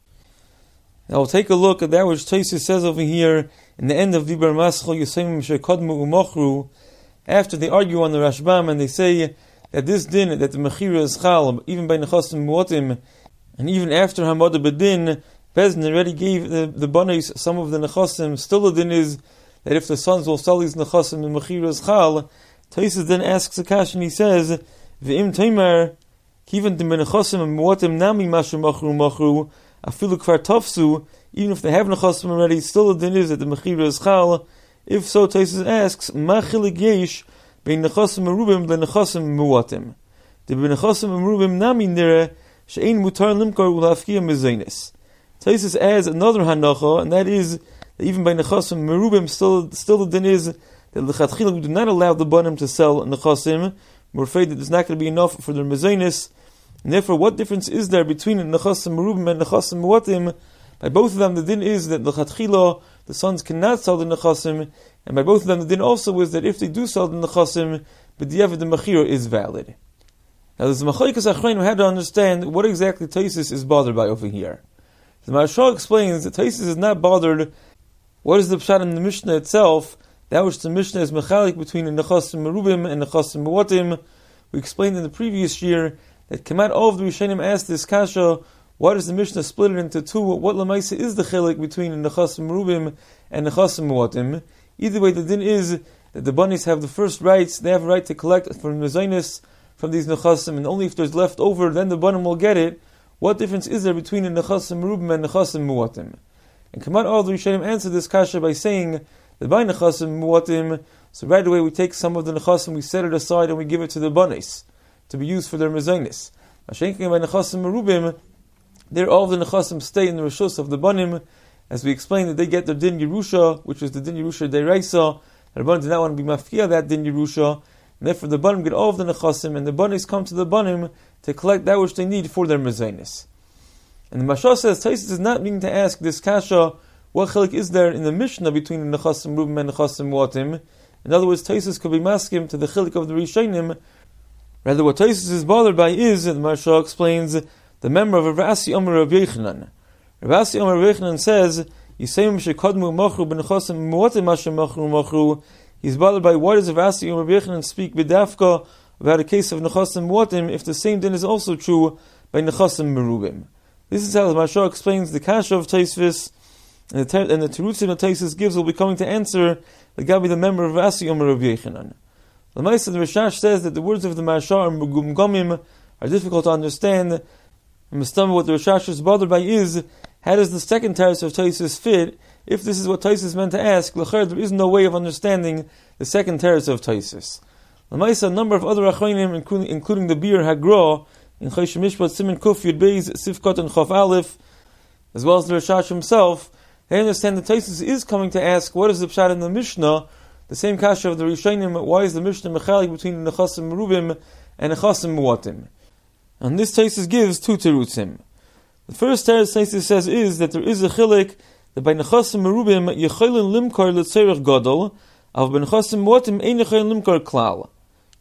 Now we'll take a look at that which Taisus says over here in the end of Dibar Maschal Yisayim Shekadmu U'Mochru. After they argue on the Rashbam and they say that this din, that the Mechira is Chal, even by Nechasim Muatim, and even after Hamad B'din, Bezdin already gave the, the Banis some of the Nechasim, still the din is that if the sons will sell these Nechasim in Mechira is Chal. Taisus then asks a question and he says, V'im Taimar, Kivan Tim Nechasim Muatim Nami Mashu Machru Machru, Afilu Kvar Tafsu, even if they have Nechasim already, still the din is that the Mechira is Chal. If so, Taisus asks, Ma chilik yesh bein nechasim merubim le nechasim muatim? The bein nechasim merubim nami nire she'ein mutar limkar ulafkia mezainis. Taisus adds another hanacha, and that is that even by nechasim merubim, still still the din is that lechatchila we do not allow the banim to sell nechasim. We're afraid that there's not going to be enough for their mezainis, and therefore, what difference is there between nechasim merubim and nechasim muatim? By both of them, the din is that lechatchila the sons cannot sell the nechasim, and by both of them the din also is that if they do sell the nechasim, but the the mechira is valid. Now there's a machlokes achronim who had to understand what exactly Taisus is bothered by over here. The Maharshal explains that Taisus is not bothered what is the pshat in the Mishnah itself, that which the Mishnah is mechalik between the nechasim merubim and nechasim muatim. We explained in the previous year that Kemat all of the Rishonim asked this kasha, why does the Mishnah split it into two? What lemaisa is the chilik between the nechasim merubim and nechasim muatim? Either way, the din is that the banis have the first rights; they have a right to collect from mezainis from these nechasim, and only if there's left over, then the banim will get it. What difference is there between the nechasim merubim and nechasim muatim? And Kamat all the Rishonim answer this kasha by saying that by nechasim muatim, so right away we take some of the nechasim, we set it aside, and we give it to the banis to be used for their mezainis. Mashenking by nechasim merubim, there all of the nechasim stay in the rishus of the banim, as we explained that they get their din Yerusha, which is the din Yerusha Deiraisa. The banim do not want to be mafkia that din Yerusha, and therefore the banim get all of the nechasim, and the banis come to the banim to collect that which they need for their mezainis. And the Mashal says Taisus is not meaning to ask this kasha, what chilik is there in the Mishnah between the nechasim rubim and nechasim muatim? In other words, Taisus could be maskim to the chilik of the Rishonim. Rather, what Taisus is bothered by is, and the Mashal explains, the member of Rav Asi Omer Rav Yechanan. Rav Asi Omer Rav Yechanan says, Yisayim shekadmu machru b'nechasim muatim asher machru machru. He's bothered by why does Rav Asi Omer Rav Yechanan speak b'dafka about a case of nechasim muatim if the same din is also true by nechasim merubim. This is how the Mashal explains the kasha of Taisvis, and the, ter- and the terutzim that Taisus gives will be coming to answer the Gabi, the member of Rav Asi Omer Rav Yechanan. The Maisa, the Rishash says that the words of the Mashal are mugumgomim, are difficult to understand. And Mustama, what the Rishash is bothered by is, how does the second teretz of Taisus fit? If this is what Taisus meant to ask, l'cher, there is no way of understanding the second teretz of Taisus. L'maisa, a number of other achronim, including, including the Bir Hagra, in Choshen Mishpat, Siman Kuf, Yud Beis, Sifkot, and Chof Aleph, as well as the Rishash himself, they understand that Taisus is coming to ask, what is the pshat in the Mishnah? The same kasha of the Rishonim, why is the Mishnah mechalik between the nechasim merubim and nechasim muatim? And this Taisus gives two terutzim. The first teretz Taisus says is that there is a chilik that by nechasim merubim yecholin limkar letzerich gadol, av by nechasim muatim ein yecholin limkar klal.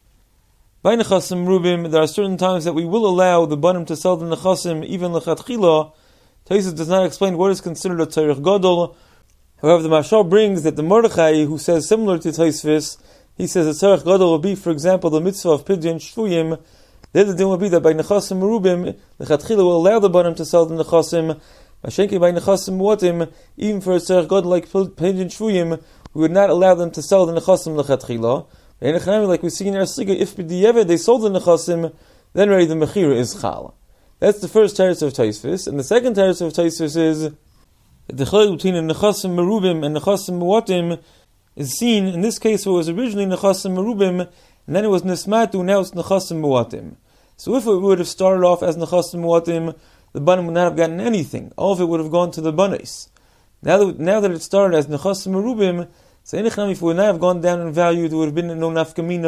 By nechasim merubim, there are certain times that we will allow the banim to sell the nechasim even lechatchila. Taisus does not explain what is considered a tzerich gadol. However, the Mashal brings that the Mordechai, who says similar to Taisvis, he says a tzerich gadol will be, for example, the mitzvah of pidyon shvuyim. There the din will be that by nechasim merubim, the chatchila will allow the banim to sell the nechasim. Mashenki by nechasim muatim, even for a tzerich gadol like pidyon shvuyim, we would not allow them to sell the nechasim lechatchila. Like we see in our Siga, if b'diavad they sold the nechasim, then already the mechira is chal. That's the first teretz of Taisvis, and the second teretz of Taisvis is that the chilek between the nechasim merubim and nechasim muatim is seen. In this case, it was originally nechasim merubim, and then it was nismatu. Now it's nechasim muatim. So if it would have started off as nechasim muatim, the banim would not have gotten anything. All of it would have gone to the banis. Now that now that it started as nechasim merubim, so if it would not have gone down in value, there would have been no nafkamina,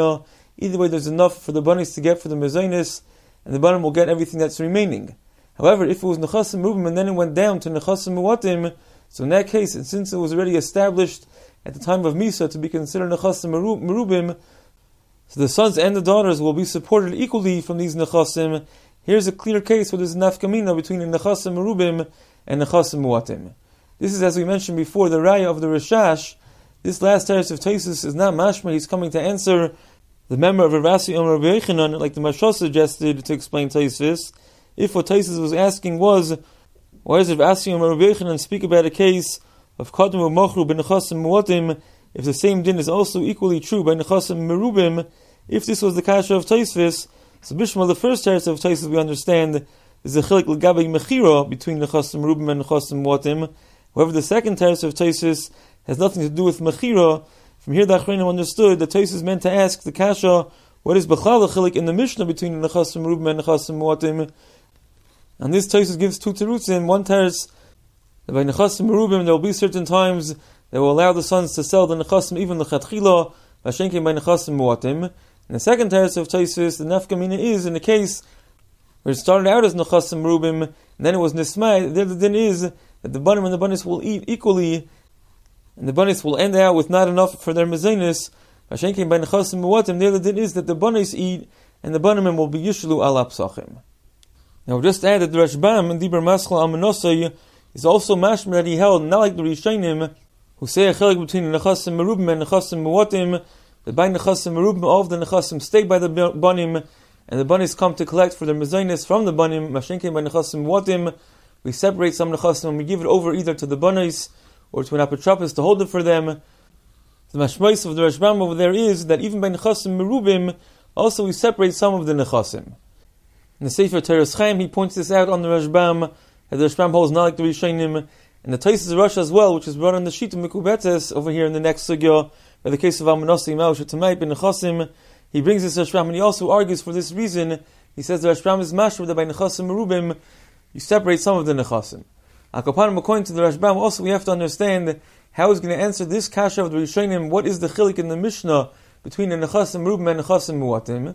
Either way, there's enough for the banis to get for the mezainis, and the banim will get everything that's remaining. However, if it was nechasim merubim and then it went down to nechasim muatim, so in that case, and since it was already established at the time of Misa to be considered nechasim merubim, so the sons and the daughters will be supported equally from these nechasim. Here's a clear case where there's a nafkamina between the nechasim merubim and nechasim muatim. This is, as we mentioned before, the raya of the Rishash. This last teres of Taisus is not mashma. He's coming to answer the member of Rav Asi Omer Rabbi Yechanan, like the Mashal suggested to explain Taisus. If what Taisus was asking was, why does Rav Asi Omer Rabbi Yechanan speak about a case of Kadmu Mochru ben Nechasim Muatim, if the same din is also equally true by Nechasim Merubim? If this was the kasha of Taisus, so Bishma, the first teres of Taisus we understand is the chilik l'gabei mechira between Nechasim Merubim and Nechasim Muatim. However, the second teres of Taisus has nothing to do with mechira. From here, the Achronim understood that Taisus meant to ask the kasha, what is b'chlal chilik in the Mishnah between Nechasim Merubim and Nechasim Muatim? And this Taisus gives two terutzim. One teres that by Nechasim Merubim there will be certain times that will allow the sons to sell the Nechasim even the Chatchila, Vashenkim by Nechasim Muatim. And the second teres of Taisus, the nafkamina is in the case where it started out as Nechasim Merubim and then it was Nismai. There the din is that the banim and the banis will eat equally, and the banis will end out with not enough for their mezainis. Vashenkim by Nechasim Muatim. There the din is that the banis eat and the banim will be yishlu ala psachim. Now we'll just add that the Rashbam in Dibur Maschal al Menosai is also mashma that he held, not like the Rishonim, who say a chelik between the Nechasim Merubim and Nechasim Muatim, that by Nechasim Merubim all of the Nechasim stay by the banim, and the banis come to collect for their mezainis from the banim. Mashenkim by Nechasim Muatim, we separate some Nechasim and we give it over either to the banis or to an apotropos to hold it for them. The mashmais of the Rashbam over there is that even by Nechasim Merubim, also we separate some of the Nechasim. In the Sefer Teres Chaim, he points this out on the Rashbam, as the Rashbam holds not like the Rishonim, and the Taisus Rosh as well, which is brought on the sheet of Mikubetes over here in the next sugya, by the case of Almanosei Maush Tamayt ben Nechasim. He brings this Rashbam and he also argues for this reason. He says the Rashbam is mashur that by Nechasim Merubim you separate some of the Nechasim. Akapanim, according to the Rashbam, also we have to understand how he's going to answer this kasha of the Rishonim. What is the chilik in the Mishnah between the Nechasim Merubim and Nechasim Muatim?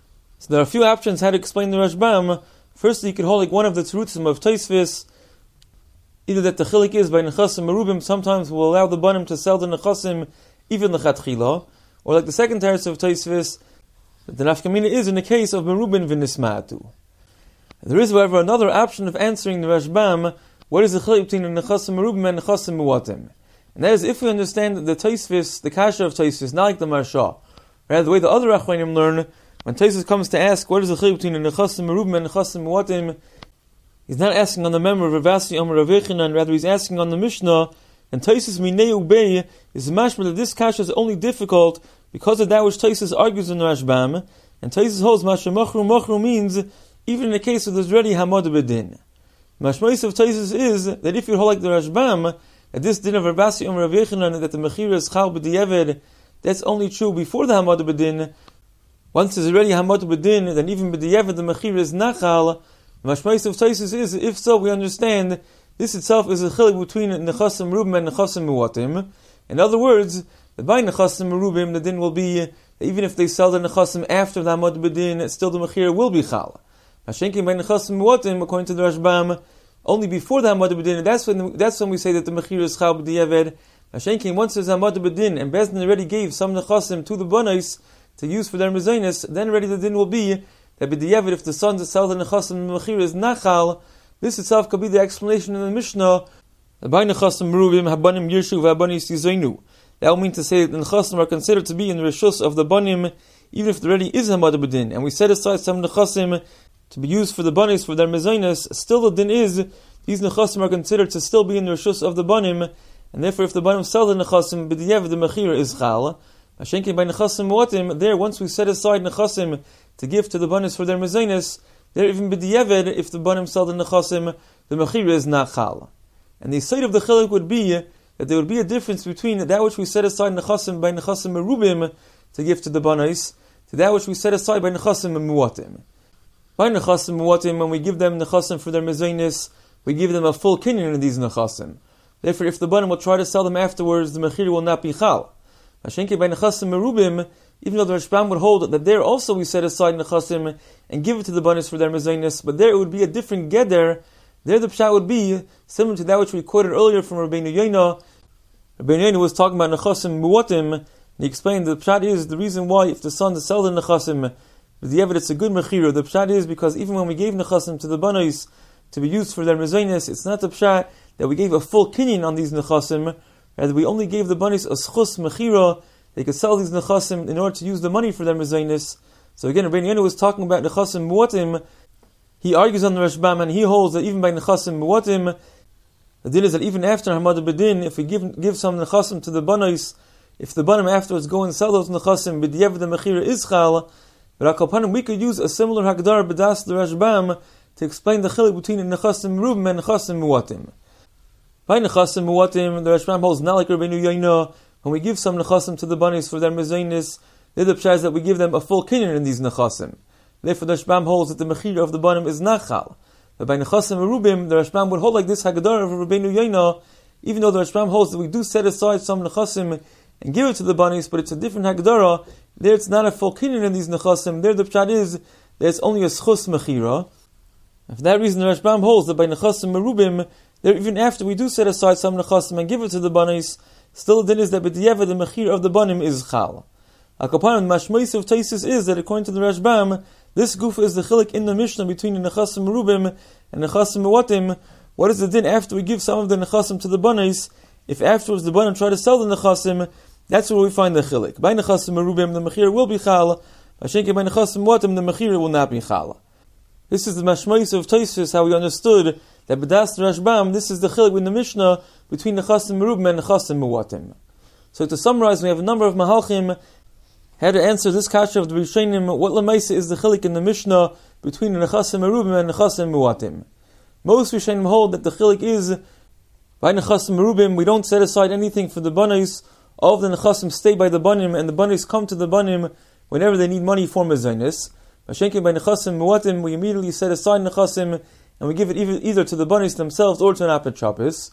So there are a few options how to explain the Rashbam. Firstly, you could hold like one of the terutzim of Taisvis, either that the chilik is by Nechasim Merubim, sometimes will allow the banim to sell the Nechasim even the Chatchila, or like the second teretz of Taisvis, that the nafkamina is in the case of Merubin v'nisma'atu. There is, however, another option of answering the Rashbam, what is the chilik between the Nechasim Merubim and Nechasim Muatim? And that is if we understand the Taisvis, the kasha of Taisvis, not like the Marsha, rather the way the other Achronim learn. When Taisus comes to ask what is the chilik between the Nechasim Merubim and Nechasim Muatim, he's not asking on the member of Rav Asi Omer Rav Yechanan, rather he's asking on the Mishnah. And Taisus Minei Ubei is mashma that this kasha is only difficult because of that which Taisus argues in the Rashbam. And Taisus holds Masha Machru Machru means even in the case where there's already Hamad B'Din. Mashmais of Taisus is that if you hold like the Rashbam, that this din of Rav Asi Omer Rav Yechanan, that the Mechira is Chal B'Diyeved, that's only true before the Hamad B'Din. Once there's already Hamad B'Din, then even B'Diyeved the Mechira is Nachal. Mashmais of Taisus is, if so, we understand this itself is a chilik between Nechasim Merubim and Nechasim Muatim. In other words, that by Nechasim Merubim the din will be that even if they sell the Nechasim after the Hamad B'Din, still the Mechira will be Chal. Hashenkim by Nechasim Muatim, according to the Rashbam, only before the Hamad B'Din, that's when that's when we say that the Mechira is Chal B'Diyeved. Hashenkim, once there's Hamad B'Din, and Bezdin already gave some Nechasim to the Banais to use for their Mezainis, then already the din will be that B'Diyeved, if the sons that sell the Nechasim, the Mechira is Nachal. This itself could be the explanation in the Mishnah. That will mean to say that the Nechasim are considered to be in the Rishus of the Banim, even if there already is Hamad B'Din, and we set aside some Nechasim to be used for the Banis for their Mezainis. Still the din is, these Nechasim are considered to still be in the Rishus of the Banim, and therefore if the Banim sell the Nechasim, B'Diyev the Mechira is Chal. Hashenkin by Nechasim Muatim, there once we set aside Nechasim to give to the Banis for their Mezainis, there even b'diyeved, if the banim sell the nechasim, the mechira is not chal. And the side of the chilik would be that there would be a difference between that which we set aside nechasim by nechasim merubim to give to the banais, to that which we set aside by nechasim muatim. By nechasim muatim, when we give them nechasim for their mezainis, we give them a full kinyan in these nechasim. Therefore, if the banim will try to sell them afterwards, the mechira will not be chal. Hashenki by nechasim merubim, even though the Rashbam would hold that there also we set aside nechasim and give it to the banis for their mezainis, but there it would be a different geder. There the pshat would be similar to that which we quoted earlier from Rabbeinu Yoina. Rabbeinu Yoina was talking about nechasim muatim, and he explained that the pshat is the reason why if the son to sell the nechasim, the evidence it's a good mechira. The pshat is because even when we gave nechasim to the banis to be used for their mezainis, it's not the pshat that we gave a full kinyan on these nechasim, rather we only gave the banis a schus mechira. They could sell these nechasim in order to use the money for their mezainis. So again, Rabbeinu Yoina was talking about nechasim muatim. He argues on the Rashbam and he holds that even by nechasim muatim, the din is that even after Hamad B'din, if we give give some nechasim to the banis, if the banim afterwards go and sell those nechasim, b'diavad the mechira is chal. But Akapanim, we could use a similar hagdar b'das the Rashbam to explain the chilik between nechasim rubim and nechasim muatim. By nechasim muatim, the Rashbam holds not like Rabbeinu Yoina. When we give some nechasim to the banis for their mezainis, the other pshat is that we give them a full kinyan in these nechasim. Therefore, the Rashbam holds that the mechira of the banim is nachal. But by nechasim rubim, the Rashbam would hold like this hagdar of Rabbeinu Yoina, even though the Rashbam holds that we do set aside some nechasim and give it to the banis, but it's a different hagdara. There it's not a full kinyan in these nechasim. There the pshat is that it's only a schus mechira. And for that reason, the Rashbam holds that by nechasim merubim, there even after we do set aside some nechasim and give it to the banis, still the din is that b'diavad the mechira of the banim is chal. Akapanim, mashmois of Taisis is that according to the Rashbam, this gufa is the chilik in the Mishnah between the nechasim merubim and nechasim muatim. What is the din after we give some of the nechasim to the banis? If afterwards the banim try to sell the nechasim, that's where we find the chilik. By nechasim merubim, the mechira will be chal. By shenke by nechasim muatim, the mechira will not be chal. This is the mashmois of Taisis, how we understood that b'das Rashbam, this is the chilik in the Mishnah between nechasim merubim and nechasim muatim. So to summarize, we have a number of mahalchim how to answer this kasha of the Rishonim. What lemaisa is the chilik in the Mishnah between the nechasim merubim and nechasim muatim? Most Rishonim hold that the chilik is by nechasim merubim we don't set aside anything for the banis. All of the nechasim stay by the banim, and the banis come to the banim whenever they need money for mezainis. By shenke by nechasim muatim we immediately set aside nechasim and we give it either, either to the banis themselves or to an apet shabbos.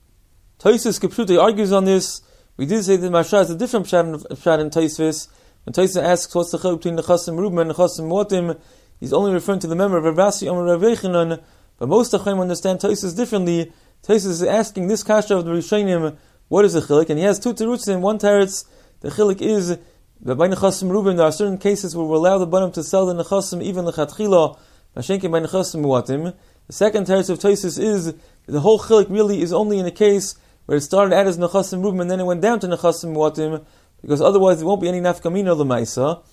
Taisus Kipshute argues on this. We did say that Masha is a different pshat in Taisvis. When Taisa asks what's the chiluk between nechasim merubim and nechasim muatim, he's only referring to the member of Rav Asi Amar Rav Yechanan. But most of them understand Taisus differently. Taisus is asking this kasha of the Rishonim, what is the chiluk? And he has two terutzim. One teretz, the chiluk is that by nechasim merubim there are certain cases where we allow the banim to sell the nechasim even lechatchila, mashenke by nechasim muatim. The second teretz of Taisus is that the whole chiluk really is only in a case where it started out as nechasim merubim and then it went down to nechasim muatim, because otherwise there won't be any nafkamina l'maisa.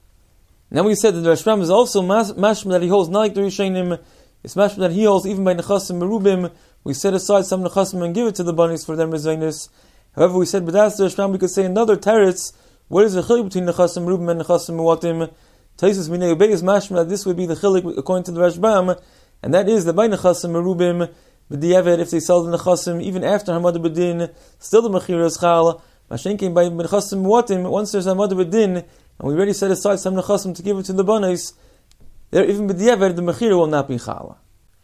Now we said that the Rashbam is also mashma that he holds not like the Rishonim. It's mashma that he holds even by nechasim merubim we set aside some nechasim and give it to the banis for their mezainis. However, we said b'das the Rashbam we could say another teretz. What is the chilik between nechasim merubim and nechasim muatim? Taisus minei obey is mashma that this would be the chilik according to the Rashbam, and that is that by nechasim merubim b'diavad if they sell the nechasim even after hamad b'din, still the mechira is chal. Mashenkin by nechasim muatim, once there's a mother b'din, and we already set aside some nechasim to give it to the banis, there even b'diavad the mechira will not be chala.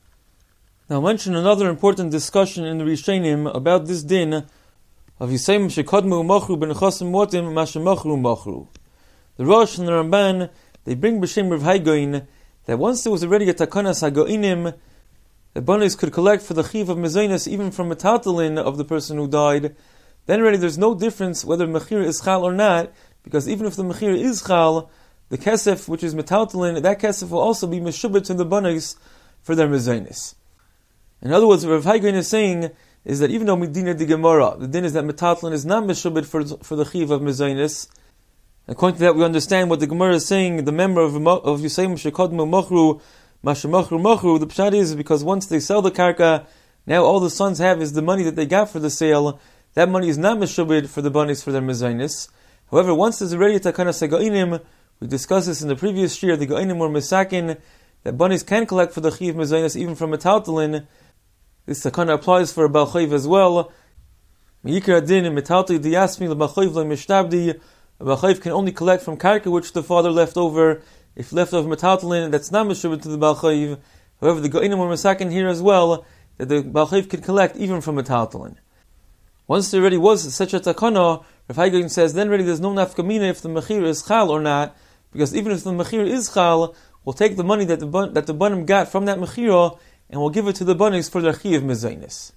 Now I'll mention another important discussion in the Rishonim about this din of Yisayim shekadmu machru b'nechasim muatim mashemachru machru. The Rosh and the Ramban, they bring b'shem Rav Haigoin that once there was already a takanas hagoinim, the banis could collect for the chiv of mezainis even from a tatalin of the person who died. Then already there's no difference whether mechira is chal or not, because even if the mechira is chal, the kesef, which is metaltalin, that kesef will also be meshubet to the banis for their mezainis. In other words, what Rav Haigoin is saying is that even though medina de gemara, the din is that metaltalin is not meshubet for for the chiv of mezainis. According to that, we understand what the Gemara is saying. The member of of Yisayim shekadmu machru mashemachru machru. The pshat is because once they sell the karka, now all the sons have is the money that they got for the sale. That money is not meshubed for the banis for their mezainis. However, once there's already a takanas hagainim, we discussed this in the previous year, the gainim were misakin, that banis can collect for the chiv mezainis even from a taltalin. This takana applies for a balchayv as well. Miyikar adin and metalti diyasmi lebalchayv le'mishtabdi. A balchayv can only collect from karka which the father left over. If left over metaltalin, that's not meshubed to the balchayv. However, the gainim were misakin here as well, that the balchayv can collect even from metaltalin. Once there already was such a takana, Rav Hai Gaon says, then really there's no nafkamina if the mechira is chal or not, because even if the mechira is chal, we'll take the money that the bun, that the banim got from that mechira and we'll give it to the banis for their chiyuv mezainis.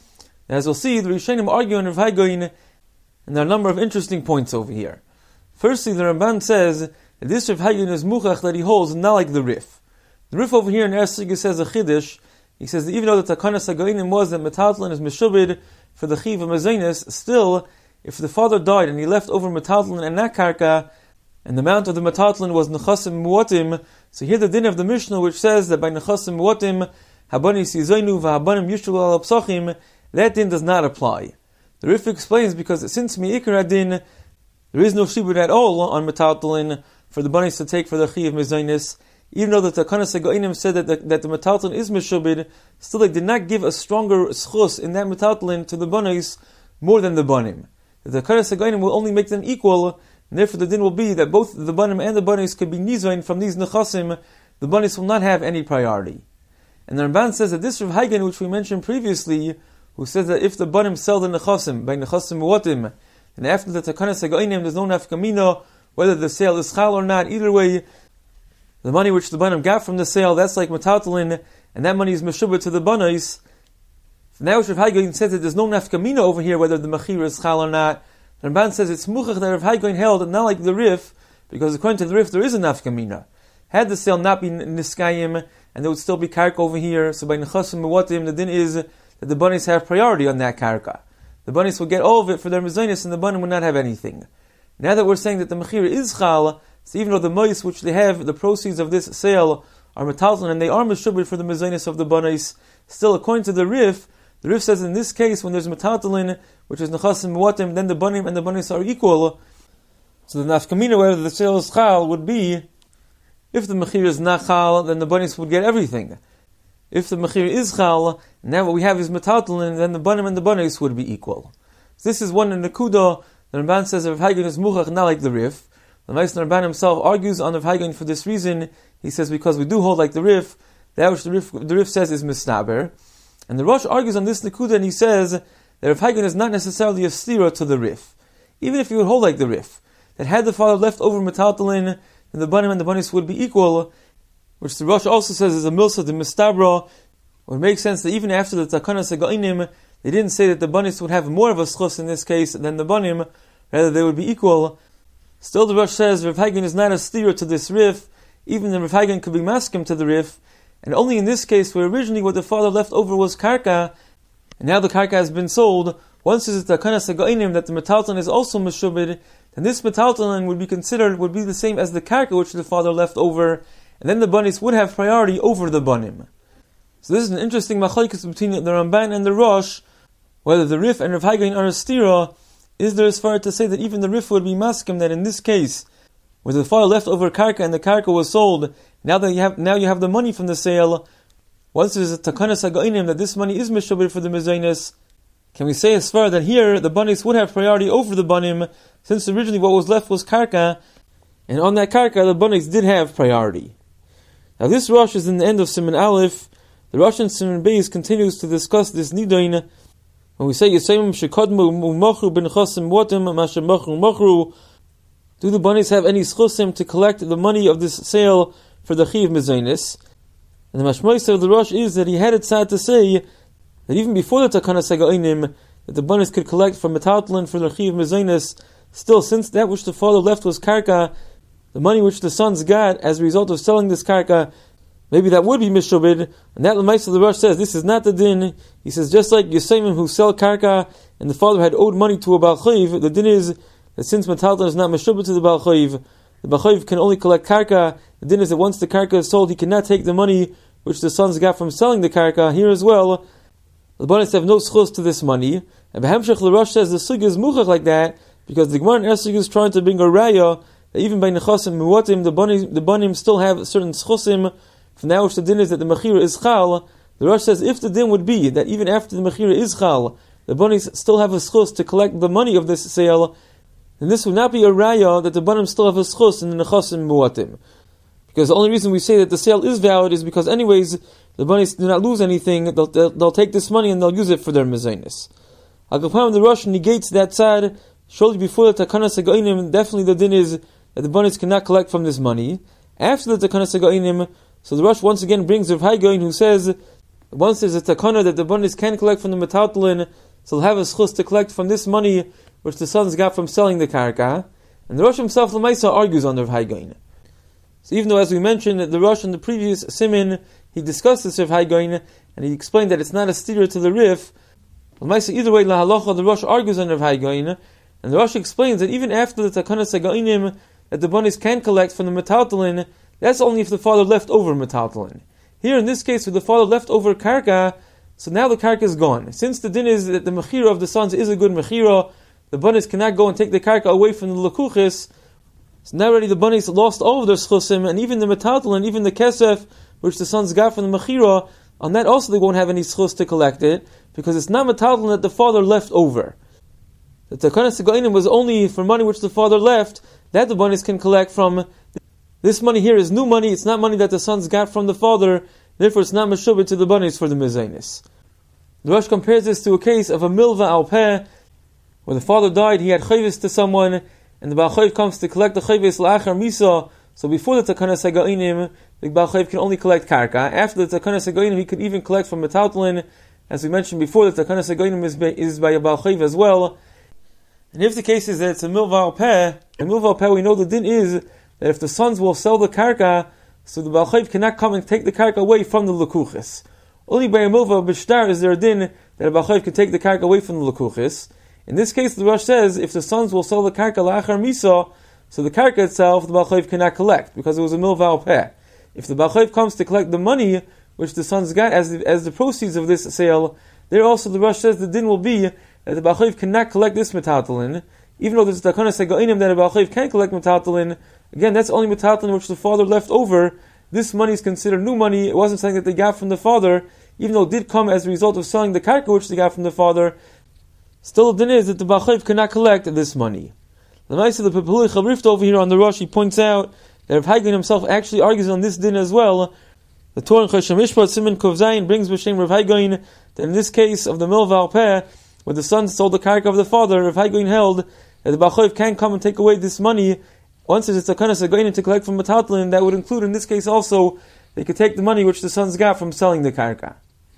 As we'll see, the Rishonim argue on Rav Hai Gaon, and there are a number of interesting points over here. Firstly, the Ramban says that this Rav Hai Gaon is muchach that he holds not like the Rif. The Rif over here in Ersig says a chiddush. He says that even though the Takanas HaGoinim was that metaltalin is meshubid for the chiyuv mezainis, still, if the father died and he left over metaltalin and that karka, and the amount of the metaltalin was nechasim muatim, so here the din of the Mishnah which says that by nechasim muatim, habani sizainu v'habanim yishul al psachim, that din does not apply. The Rif explains because since mi'ikar din, there is no shibud at all on metaltalin for the banis to take for the chiyuv mezainis. Even though the Takanas HaGoinim said that the, that the metaltalin is meshubid, still they did not give a stronger schus in that metaltalin to the banis more than the banim. The Takanas HaGoinim will only make them equal, and therefore the din will be that both the banim and the banis could be nizayin from these nechasim. The banis will not have any priority. And the Ramban says that this Rav Hai Gaon, which we mentioned previously, who says that if the banim sell the nechasim by nechasim muatim, and after the Takanas HaGoinim there's no nafkamina whether the sale is chal or not, either way, the money which the banim got from the sale, that's like metaltalin, and that money is meshubah to the banis. Now Rav Hai Gaon says that there's no nafkamina over here whether the mechira is chal or not. The Ramban says it's muchach that Rav Hai Gaon held, and not like the Rif, because according to the Rif there is a nafkamina. Had the sale not been niskayim, and there would still be karka over here, so by nechasim muatim, the din is that the banis have priority on that karka. The banis will get all of it for their mezainis, and the banim will not have anything. Now that we're saying that the mechira is chal, so even though the mois which they have, the proceeds of this sale, are metaltalin, and they are meshubid for the mezainis of the banis, still according to the Rif, the Rif says in this case, when there's metaltalin, which is nechasim muatim, then the banim and the banis are equal. So the nafkamina, whether the sale is chal, would be, if the mechir is not chal, then the banis would get everything. If the mechir is chal, now what we have is metaltalin, then the banim and the banis would be equal. So this is one in the Nekuda. The Ramban says Rav Hai Gaon is muchach, not like the Rif. The Meisner Ramban himself argues on Rav Hai Gaon for this reason. He says because we do hold like the Rif, that which the Rif, the Rif says is misnaber. And the Rosh argues on this Nekuda, and he says that Rav Hai Gaon is not necessarily a stira to the Rif. Even if you would hold like the Rif, that had the father left over metaltalin, then the banim and the banis would be equal, which the Rosh also says is a milsa de mistabra. It would make sense that even after the Takanas HaGoinim, they didn't say that the banis would have more of a schus in this case than the banim, rather they would be equal. Still the Rosh says Rav Hai Gaon is not a stira to this Rif, even the Rav Hai Gaon could be maskim to the Rif, and only in this case where originally what the father left over was karka, and now the karka has been sold. Once it's the Takanas HaGoinim that the metaltalin is also meshubid, then this metaltalin would be considered, would be the same as the karka which the father left over, and then the banis would have priority over the banim. So this is an interesting machlokes between the Ramban and the Rosh, whether the Rif and Rav Hai Gaon are a stira. Is there as far to say that even the Rif would be maskim that in this case, where the father left over karka and the karka was sold, now that you have now you have the money from the sale, once there's a Takanas HaGoinim that this money is meshubid for the mezainis, can we say as far that here the banis would have priority over the banim, since originally what was left was karka, and on that karka the banis did have priority. Now this Rosh is in the end of Siman Aleph. The Rosh in Siman Beis continues to discuss this nidain. When we say Yisayim shekadmu umachru ben chasim watim mashem machru machru, do the banis have any schusim to collect the money of this sale for the chiyuv mezainis? And the mashmois of the Rosh is that he had it sad to say that even before the Takanas HaGoinim, that the banis could collect from metaltalin for the chiyuv mezainis. Still, since that which the father left was karka, the money which the sons got as a result of selling this karka, maybe that would be mishubid, and that L'maisa of the Rosh says this is not the din. He says just like Yisayim who sell karka and the father had owed money to a Baal Chayiv, the din is that since metaltalin is not mishubid to the Baal Chayiv, the Baal Chayiv can only collect karka. The din is that once the karka is sold, he cannot take the money which the sons got from selling the karka. Here as well, the banis have no schus to this money. And Behemshech the Rosh says the sugya is muchach like that because the Gemara in Esrog is trying to bring a raya that even by nechasim muatim the banim the banim still have certain schusim. From now which the din is that the mechira is chal, the Rosh says if the din would be that even after the mechira is chal, the banis still have a schus to collect the money of this sale, then this would not be a raya that the banim still have a schus in the nechasim muatim. Because the only reason we say that the sale is valid is because anyways, the banis do not lose anything, they'll, they'll, they'll take this money and they'll use it for their mezainis. Al-Kapam, the Rosh negates that side, surely before the Takanas HaGoinim, definitely the din is that the Banis cannot collect from this money. After the Takanas HaGoinim, so the Rosh once again brings Rav Hai Goin, who says, once there's a Takana that the Banis can collect from the Metaltalin, so they'll have a schus to collect from this money which the sons got from selling the Karka. And the Rosh himself, Lamaisa, argues on Rav Hai Goin. So even though, as we mentioned, the Rosh in the previous Simin, he discussed this Rav Hai Goin, and he explained that it's not a steer to the Rif. Lamaisa, either way, La Halacha, the Rosh argues on Rav Hai Goin, and the Rosh explains that even after the Takanas HaGoinim, that the Banis can collect from the Metaltalin, that's only if the father left over Metaltalin. Here in this case, with the father left over Karka, so now the Karka is gone. Since the din is that the Mechira of the sons is a good Mechira, the Banis cannot go and take the Karka away from the Lakuchis, so now already the Banis lost all of their Schusim, and even the Metaltalin, even the Kesef, which the sons got from the Mechira, on that also they won't have any Schus to collect it, because it's not Metaltalin that the father left over. The Takanas HaGoinim was only for money which the father left, that the Banis can collect from. This money here is new money, it's not money that the sons got from the father, therefore it's not Meshubit to the Banis for the Mezainis. The Rosh compares this to a case of a Milva al Peh, where the father died, he had Chayvis to someone, and the Baal Chayv comes to collect the Chayvis La'achar Misa, so before the Takanas HaGoinim, the Baal Chayv can only collect Karka. After the Takanas HaGoinim, he could even collect from Metaltalin. As we mentioned before, the Takanas HaGoinim is by, is by a Baal Chayv as well. And if the case is that it's a Milva al Peh, a Milva al Peh, we know the din is that if the sons will sell the Karka, so the Baal Chayv cannot come and take the Karka away from the Lakuchis. Only by a Milva Bishtar is there a din that a Baal Chayv can take the Karka away from the Lakuchis. In this case, the Rosh says, if the sons will sell the Karka La'achar Misa, so the Karka itself, the Baal Chayv cannot collect, because it was a Milva al Peh. If the Baal Chayv comes to collect the money, which the sons got as the, as the proceeds of this sale, there also the Rosh says the din will be that the Baal Chayv cannot collect this Metaltalin, even though there's Takanas HaGoinim that a Baal Chayv can collect Metaltalin. Again, that's only Metaltalin which the father left over. This money is considered new money. It wasn't something that they got from the father, even though it did come as a result of selling the Karka which they got from the father. Still, the din is that the Baal Chayv cannot collect this money. The Maisa, the Pepuli Chavrifta over here on the Rosh, he points out that Rav Hai Goin himself actually argues on this din as well. The Torah in Choshen Mishpat Siman Kov Zayin brings B'Shem Rav Hai Goin that in this case of the Milva al Peh, where the son sold the Karka of the father, Rav Hai Goin held that the Baal Chayv can come and take away this money. Once it's a Takanas HaGoinim to collect from Metaltalin, that would include in this case also, they could take the money which the sons got from selling the Karka.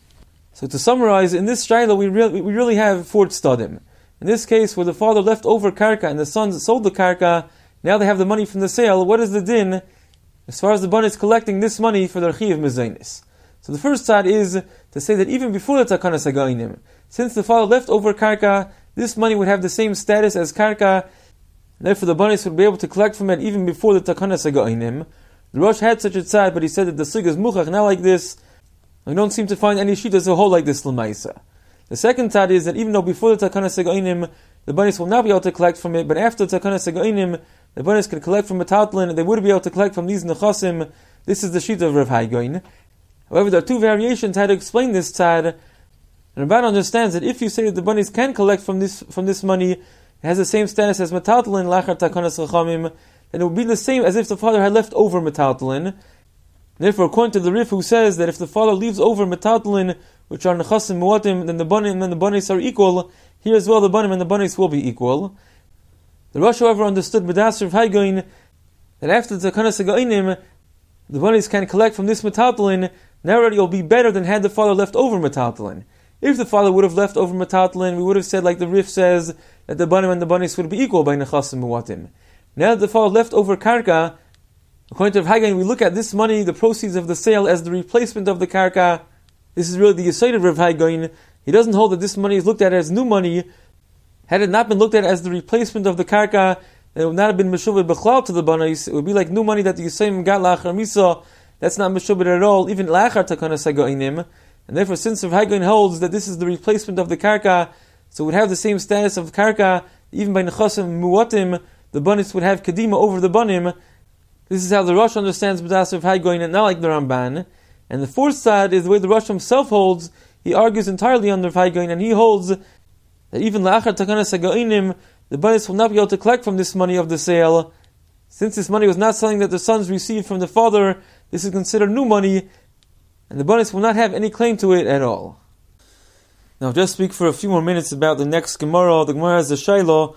So to summarize, in this Shaila we really, we really have four Tzadim. In this case, where the father left over Karka and the sons sold the Karka, now they have the money from the sale. What is the din as far as the Banis collecting this money for their Chiyav Mezainis? So the first side is to say that even before the Takanas HaGoinim, since the father left over Karka, this money would have the same status as Karka, and therefore the Banis would be able to collect from it even before the Takanas HaGoinim. The Rosh had such a tzad, but he said that the Sig is Muchach, not like this. We don't seem to find any sheet as a whole like this L'maisa. The second tzad is that even though before the Takanas HaGoinim, the Banis will not be able to collect from it, but after the Takanas HaGoinim, the Banis can collect from Metaltalin, and they would be able to collect from these Nechasim. This is the sheet of Rav Hai Goin. However, there are two variations how to explain this tzad. And Rabban understands that if you say that the Banis can collect from this from this money, it has the same status as Metaltalin, Lachar Takanas Chachamim, then it would be the same as if the father had left over Metaltalin. Therefore, according to the Rif, who says that if the father leaves over Metaltalin, which are Nechasim Muatim, then the Banim and the Banis are equal, here as well the Banim and the Banis will be equal. The Rosh, however, understood B'das Rav Hai Goin that after the Takanas HaGoinim, the Banis can collect from this Metaltalin, now already it will be better than had the father left over Metaltalin. If the father would have left over Metaltalin, we would have said, like the Rif says, that the Banim and the Banis would be equal by Nechasim Muatim. Now that the father left over Karka, according to Rav Hai Goin, we look at this money, the proceeds of the sale, as the replacement of the Karka. This is really the Yesod of Rav Hai Goin. He doesn't hold that this money is looked at as new money. Had it not been looked at as the replacement of the Karka, it would not have been Meshubed B'chlal to the Banis. It would be like new money that the Yisayim got La'achar Misa. That's not Meshubed at all, even La'achar Takanas HaGoinim. And therefore, since Rav Hai Goin holds that this is the replacement of the Karka, so it would have the same status of Karka, even by Nechasim Muatim, the Banis would have Kedima over the Banim. This is how the Rosh understands B'das Rav Hai Goin, and not like the Ramban. And the fourth side is the way the Rosh himself holds. He argues entirely on Rav Hai Goin, and he holds that even La'achar Takanas HaGoinim, the Banis will not be able to collect from this money of the sale. Since this money was not something that the sons received from the father, this is considered new money, and the Banis will not have any claim to it at all. Now, just speak for a few more minutes about the next Gemara. The Gemara has a Shaila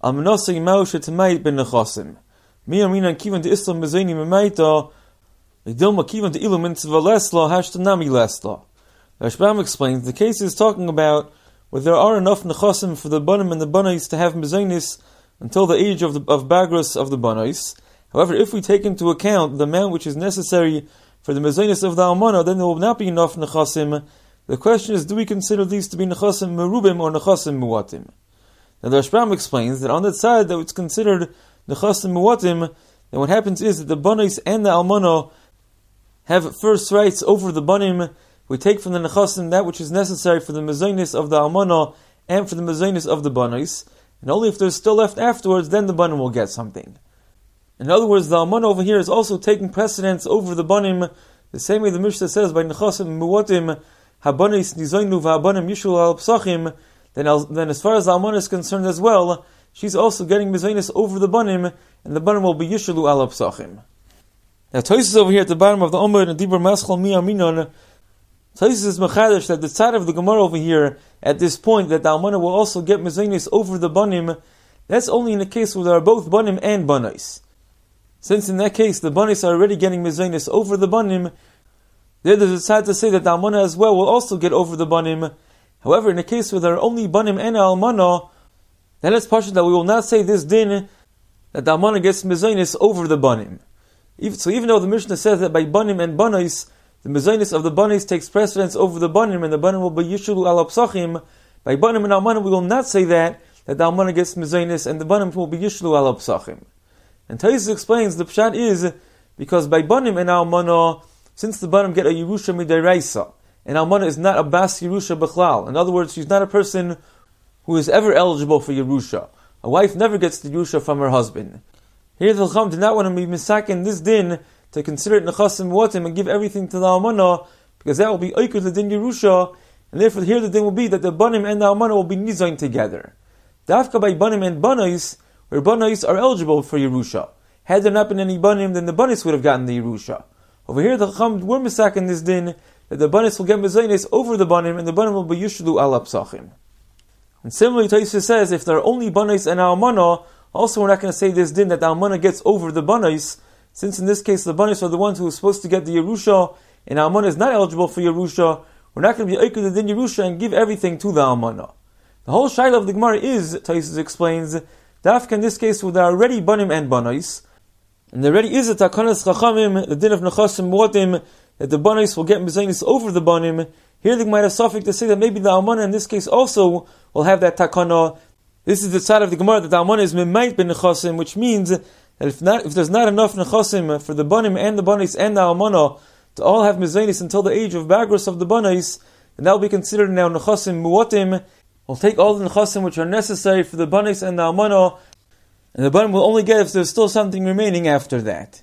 al menasa yimaush temayit ben nechasim. Mi amina kivan de islam mezayni memaita, idilma kivan de ilu mitzvah lesla hashtanami lesla. The Rashbam explains the case is talking about where there are enough nechasim for the banim and the banais to have mezainis until the age of the of bagros of the banais. However, if we take into account the amount which is necessary for the mezainis of the almana, then there will not be enough nechasim. The question is, do we consider these to be nechasim merubim or nechasim muwatim? Now the Rashbam explains that on that side that it's considered nechasim muwatim, then what happens is that the banais and the almana have first rights over the banim. We take from the nechasim that which is necessary for the mezainis of the almana and for the mezainis of the banais, and only if there's still left afterwards, then the banim will get something. In other words, the almana over here is also taking precedence over the banim, the same way the Mishnah says by nechasim muwatim habanis nizainu v'habanim yishul al psachim. Then, then as far as the almana is concerned as well, she's also getting mezainis over the banim, and the banim will be yishulu al psachim. Now Tosfos over here at the bottom of the Amud and Dibur Maschal Mi Aminon, Tosfos is mechadash that the side of the Gemara over here at this point that the almana will also get mezainis over the banim. That's only in the case where there are both banim and banais. Since in that case the banais are already getting mezainis over the banim, there there's a side to say that the almana as well will also get over the banim. However, in a case where there are only banim and almana, then it's partial that we will not say this din that the almana gets mezainis over the banim. Even, so even though the Mishnah says that by banim and banais, the mezainis of the banis takes precedence over the banim, and the banim will be yishulu al psachim, by banim and almana we will not say that, that the almana gets mezainis and the banim will be yishulu al psachim. And Tosfos explains the pshat is because by banim and almana, since the banim get a yerusha midiraisa, and almana is not a bas yerusha b'chlal. In other words, she's not a person who is ever eligible for yerusha. A wife never gets the yerusha from her husband. Here the Chacham did not want to be misaken this din to consider it nechasim muwatim and give everything to the almana, because that will be oikut the din yerusha, and therefore here the din will be that the banim and the almana will be nizayin together. Dafka by banim and banais, where banais are eligible for yerusha. Had there not been any banim, then the banais would have gotten the yerusha. Over here the Chacham were misaken this din that the banis will get mezainis over the banim, and the banim will be yishlu al psachim. And similarly, Tosfos says if there are only banais and almana, also we're not going to say this din that the almana gets over the banais, since in this case the banais are the ones who are supposed to get the yerusha, and almana is not eligible for yerusha. We're not going to be oiked the din yerusha and give everything to the almana. The whole shaila of the Gemara is, Tosfos explains, dafka in this case where there are already banim and banais, and there already is a takanas chachamim, the din of nechasim muwatim, that the banais will get mezainis over the banim. Here the Gemara has suffix to say that maybe the almana in this case also will have that takana. This is the side of the Gemara that the almana is memait ben nechasim, which means that if not, if there's not enough nechasim for the banim and the banais and the almana to all have mezainis until the age of bagros of the banais, then that will be considered now nechasim muwatim. We'll take all the nechasim which are necessary for the banais and the almana, and the banim will only get if there's still something remaining after that.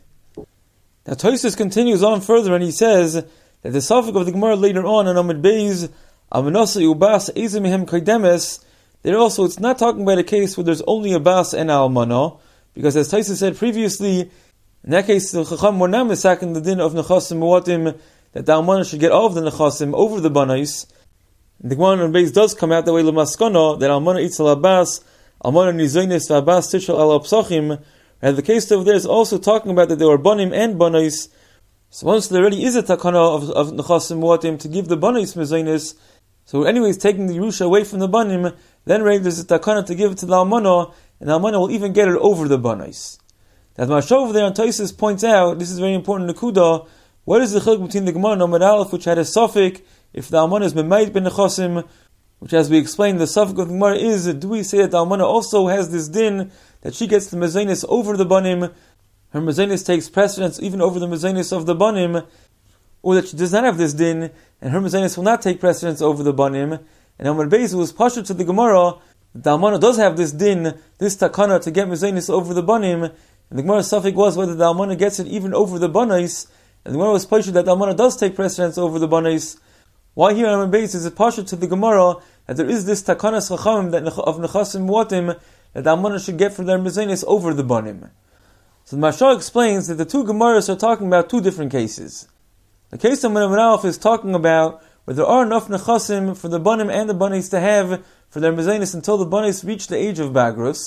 Now Tosfos continues on further and he says that the suffix of the Gemara later on in Amud Beis, Amenasa ubas ezimihem kaidemes, there also it's not talking about a case where there's only a bas and almana, because as Tosfos said previously, in that case the Chacham were not misaken the din of nechasim muwatim that the almana should get all of the nechasim over the banais. The Gemara on Beis does come out that way lemaskana that almana eats al bas, almana nizainis v'abas tishal al psachim. And the case over there is also talking about that there were banim and banais. So once there already is a takana of, of nechasim muwatim to give the banais mezainis, so anyways taking the yerusha away from the banim, then right, there's a takana to give it to the almana, and the almana will even get it over the banais. Now the Maharsha over there on Tosfos points out, this is very important nekuda, what is the chiluk between the Gemara and Amud Aleph, which had a suffix, if the almana is memait ben nechasim, which as we explained, the suffix of the Gemara is, do we say that the almana also has this din, that she gets the mezainis over the banim, her mezainis takes precedence even over the mezainis of the banim, or that she does not have this din, and her mezainis will not take precedence over the banim. And Amud Beis was pasha to the Gemara, that the almana does have this din, this takana to get mezainis over the banim, and the Gemara's suffix was whether the almana gets it even over the banais, and the Gemara was pasha that the almana does take precedence over the banais. Why here on Amud Beis is it pasha to the Gemara that there is this takanas chachamim that of nechasim muwatim that the almana should get for their mezainis over the banim. So the Maharsha explains that the two Gemaras are talking about two different cases. The case of Amud Aleph is talking about where there are enough nechasim for the banim and the banis to have for their mezainis until the banis reach the age of bagros.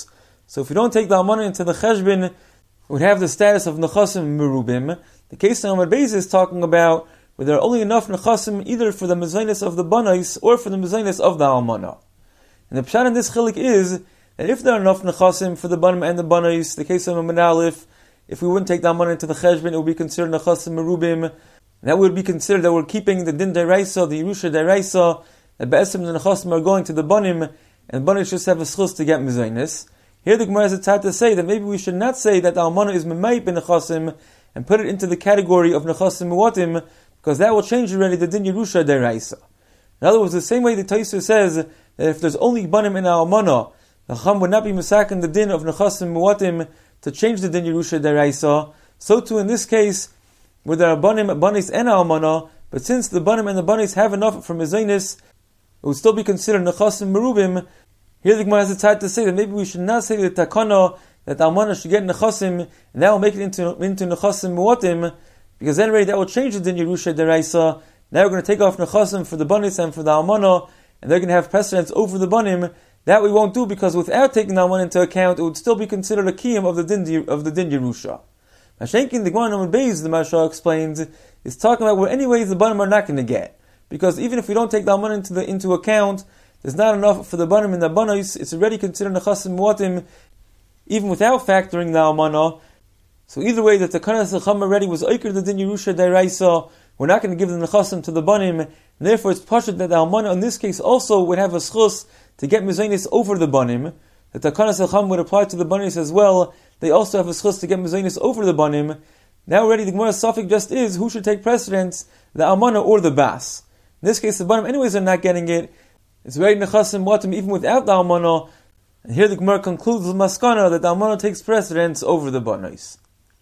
So if we don't take the almana into the cheshbon, it would have the status of nechasim merubim. The case in Amud Beis is talking about where there are only enough nechasim either for the mezainis of the banais or for the mezainis of the almana. And the pshat in this chilik is that if there are enough nechasim for the banim and the banais, the case of Amud Aleph, if we wouldn't take the almana into the cheshbon, it would be considered nechasim merubim. That would be considered that we're keeping the din deraisa, the yerusha deraisa, that be'esim the nechasim are going to the banim, and the banim just have a schus to get mezainis. Here the Gemara has a tzad to say that maybe we should not say that the almana is memayip in nechasim and put it into the category of nechasim muatim, because that will change already the din yerusha deraisa. In other words, the same way the Taisa says that if there's only banim in almana, the chacham would not be misaken the din of nechasim muatim to change the din yerusha deraisa. So too in this case, where there are banim, banis and almana, but since the banim and the banis have enough from mezainis, it would still be considered nechasim merubim. Here the Gemara has a tzad to say that maybe we should not say the takana that the almana should get nechasim, and that will make it into into nechasim muatim, because then already that will change the din yerusha deraisa. Now we're going to take off nechasim for the banis and for the almana, and they're going to have precedence over the banim. That we won't do, because without taking the almana into account, it would still be considered a kiyum of the din of the din yerusha. Mashenkin, the Gemara Amud Beis, the Mashal explains, is talking about where anyways the banim are not going to get, because even if we don't take the almana into the into account, there's not enough for the banim and the banos. It's already considered nechasim muatim, even without factoring the almana. So either way, that the kanas chacham already was oiker the din yerusha deraisa. We're not going to give the nechasim to the banim, and therefore it's pashut that the almana in this case also would have a schus to get mezainis over the banim. That the kanas chacham would apply to the banis as well. They also have a schus to get mezainis over the banim. Now already the Gemara's suffix just is who should take precedence, the almana or the bas. In this case, the banim anyways are not getting it. It's very nechasim muatim even without the almana. And here the Gemara concludes with maskana that the almana takes precedence over the banis.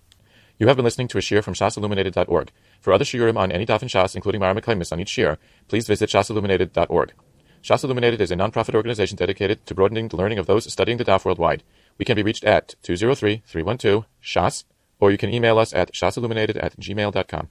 You have been listening to a shiur from shas illuminated dot org. For other shiurim on any daf in Shas, including Mara Mekaymis on each shiur, please visit shas illuminated dot org. Shas Illuminated is a non-profit organization dedicated to broadening the learning of those studying the daf worldwide. We can be reached at two zero three, three one two, shas, or you can email us at shasilluminated at gmail dot com.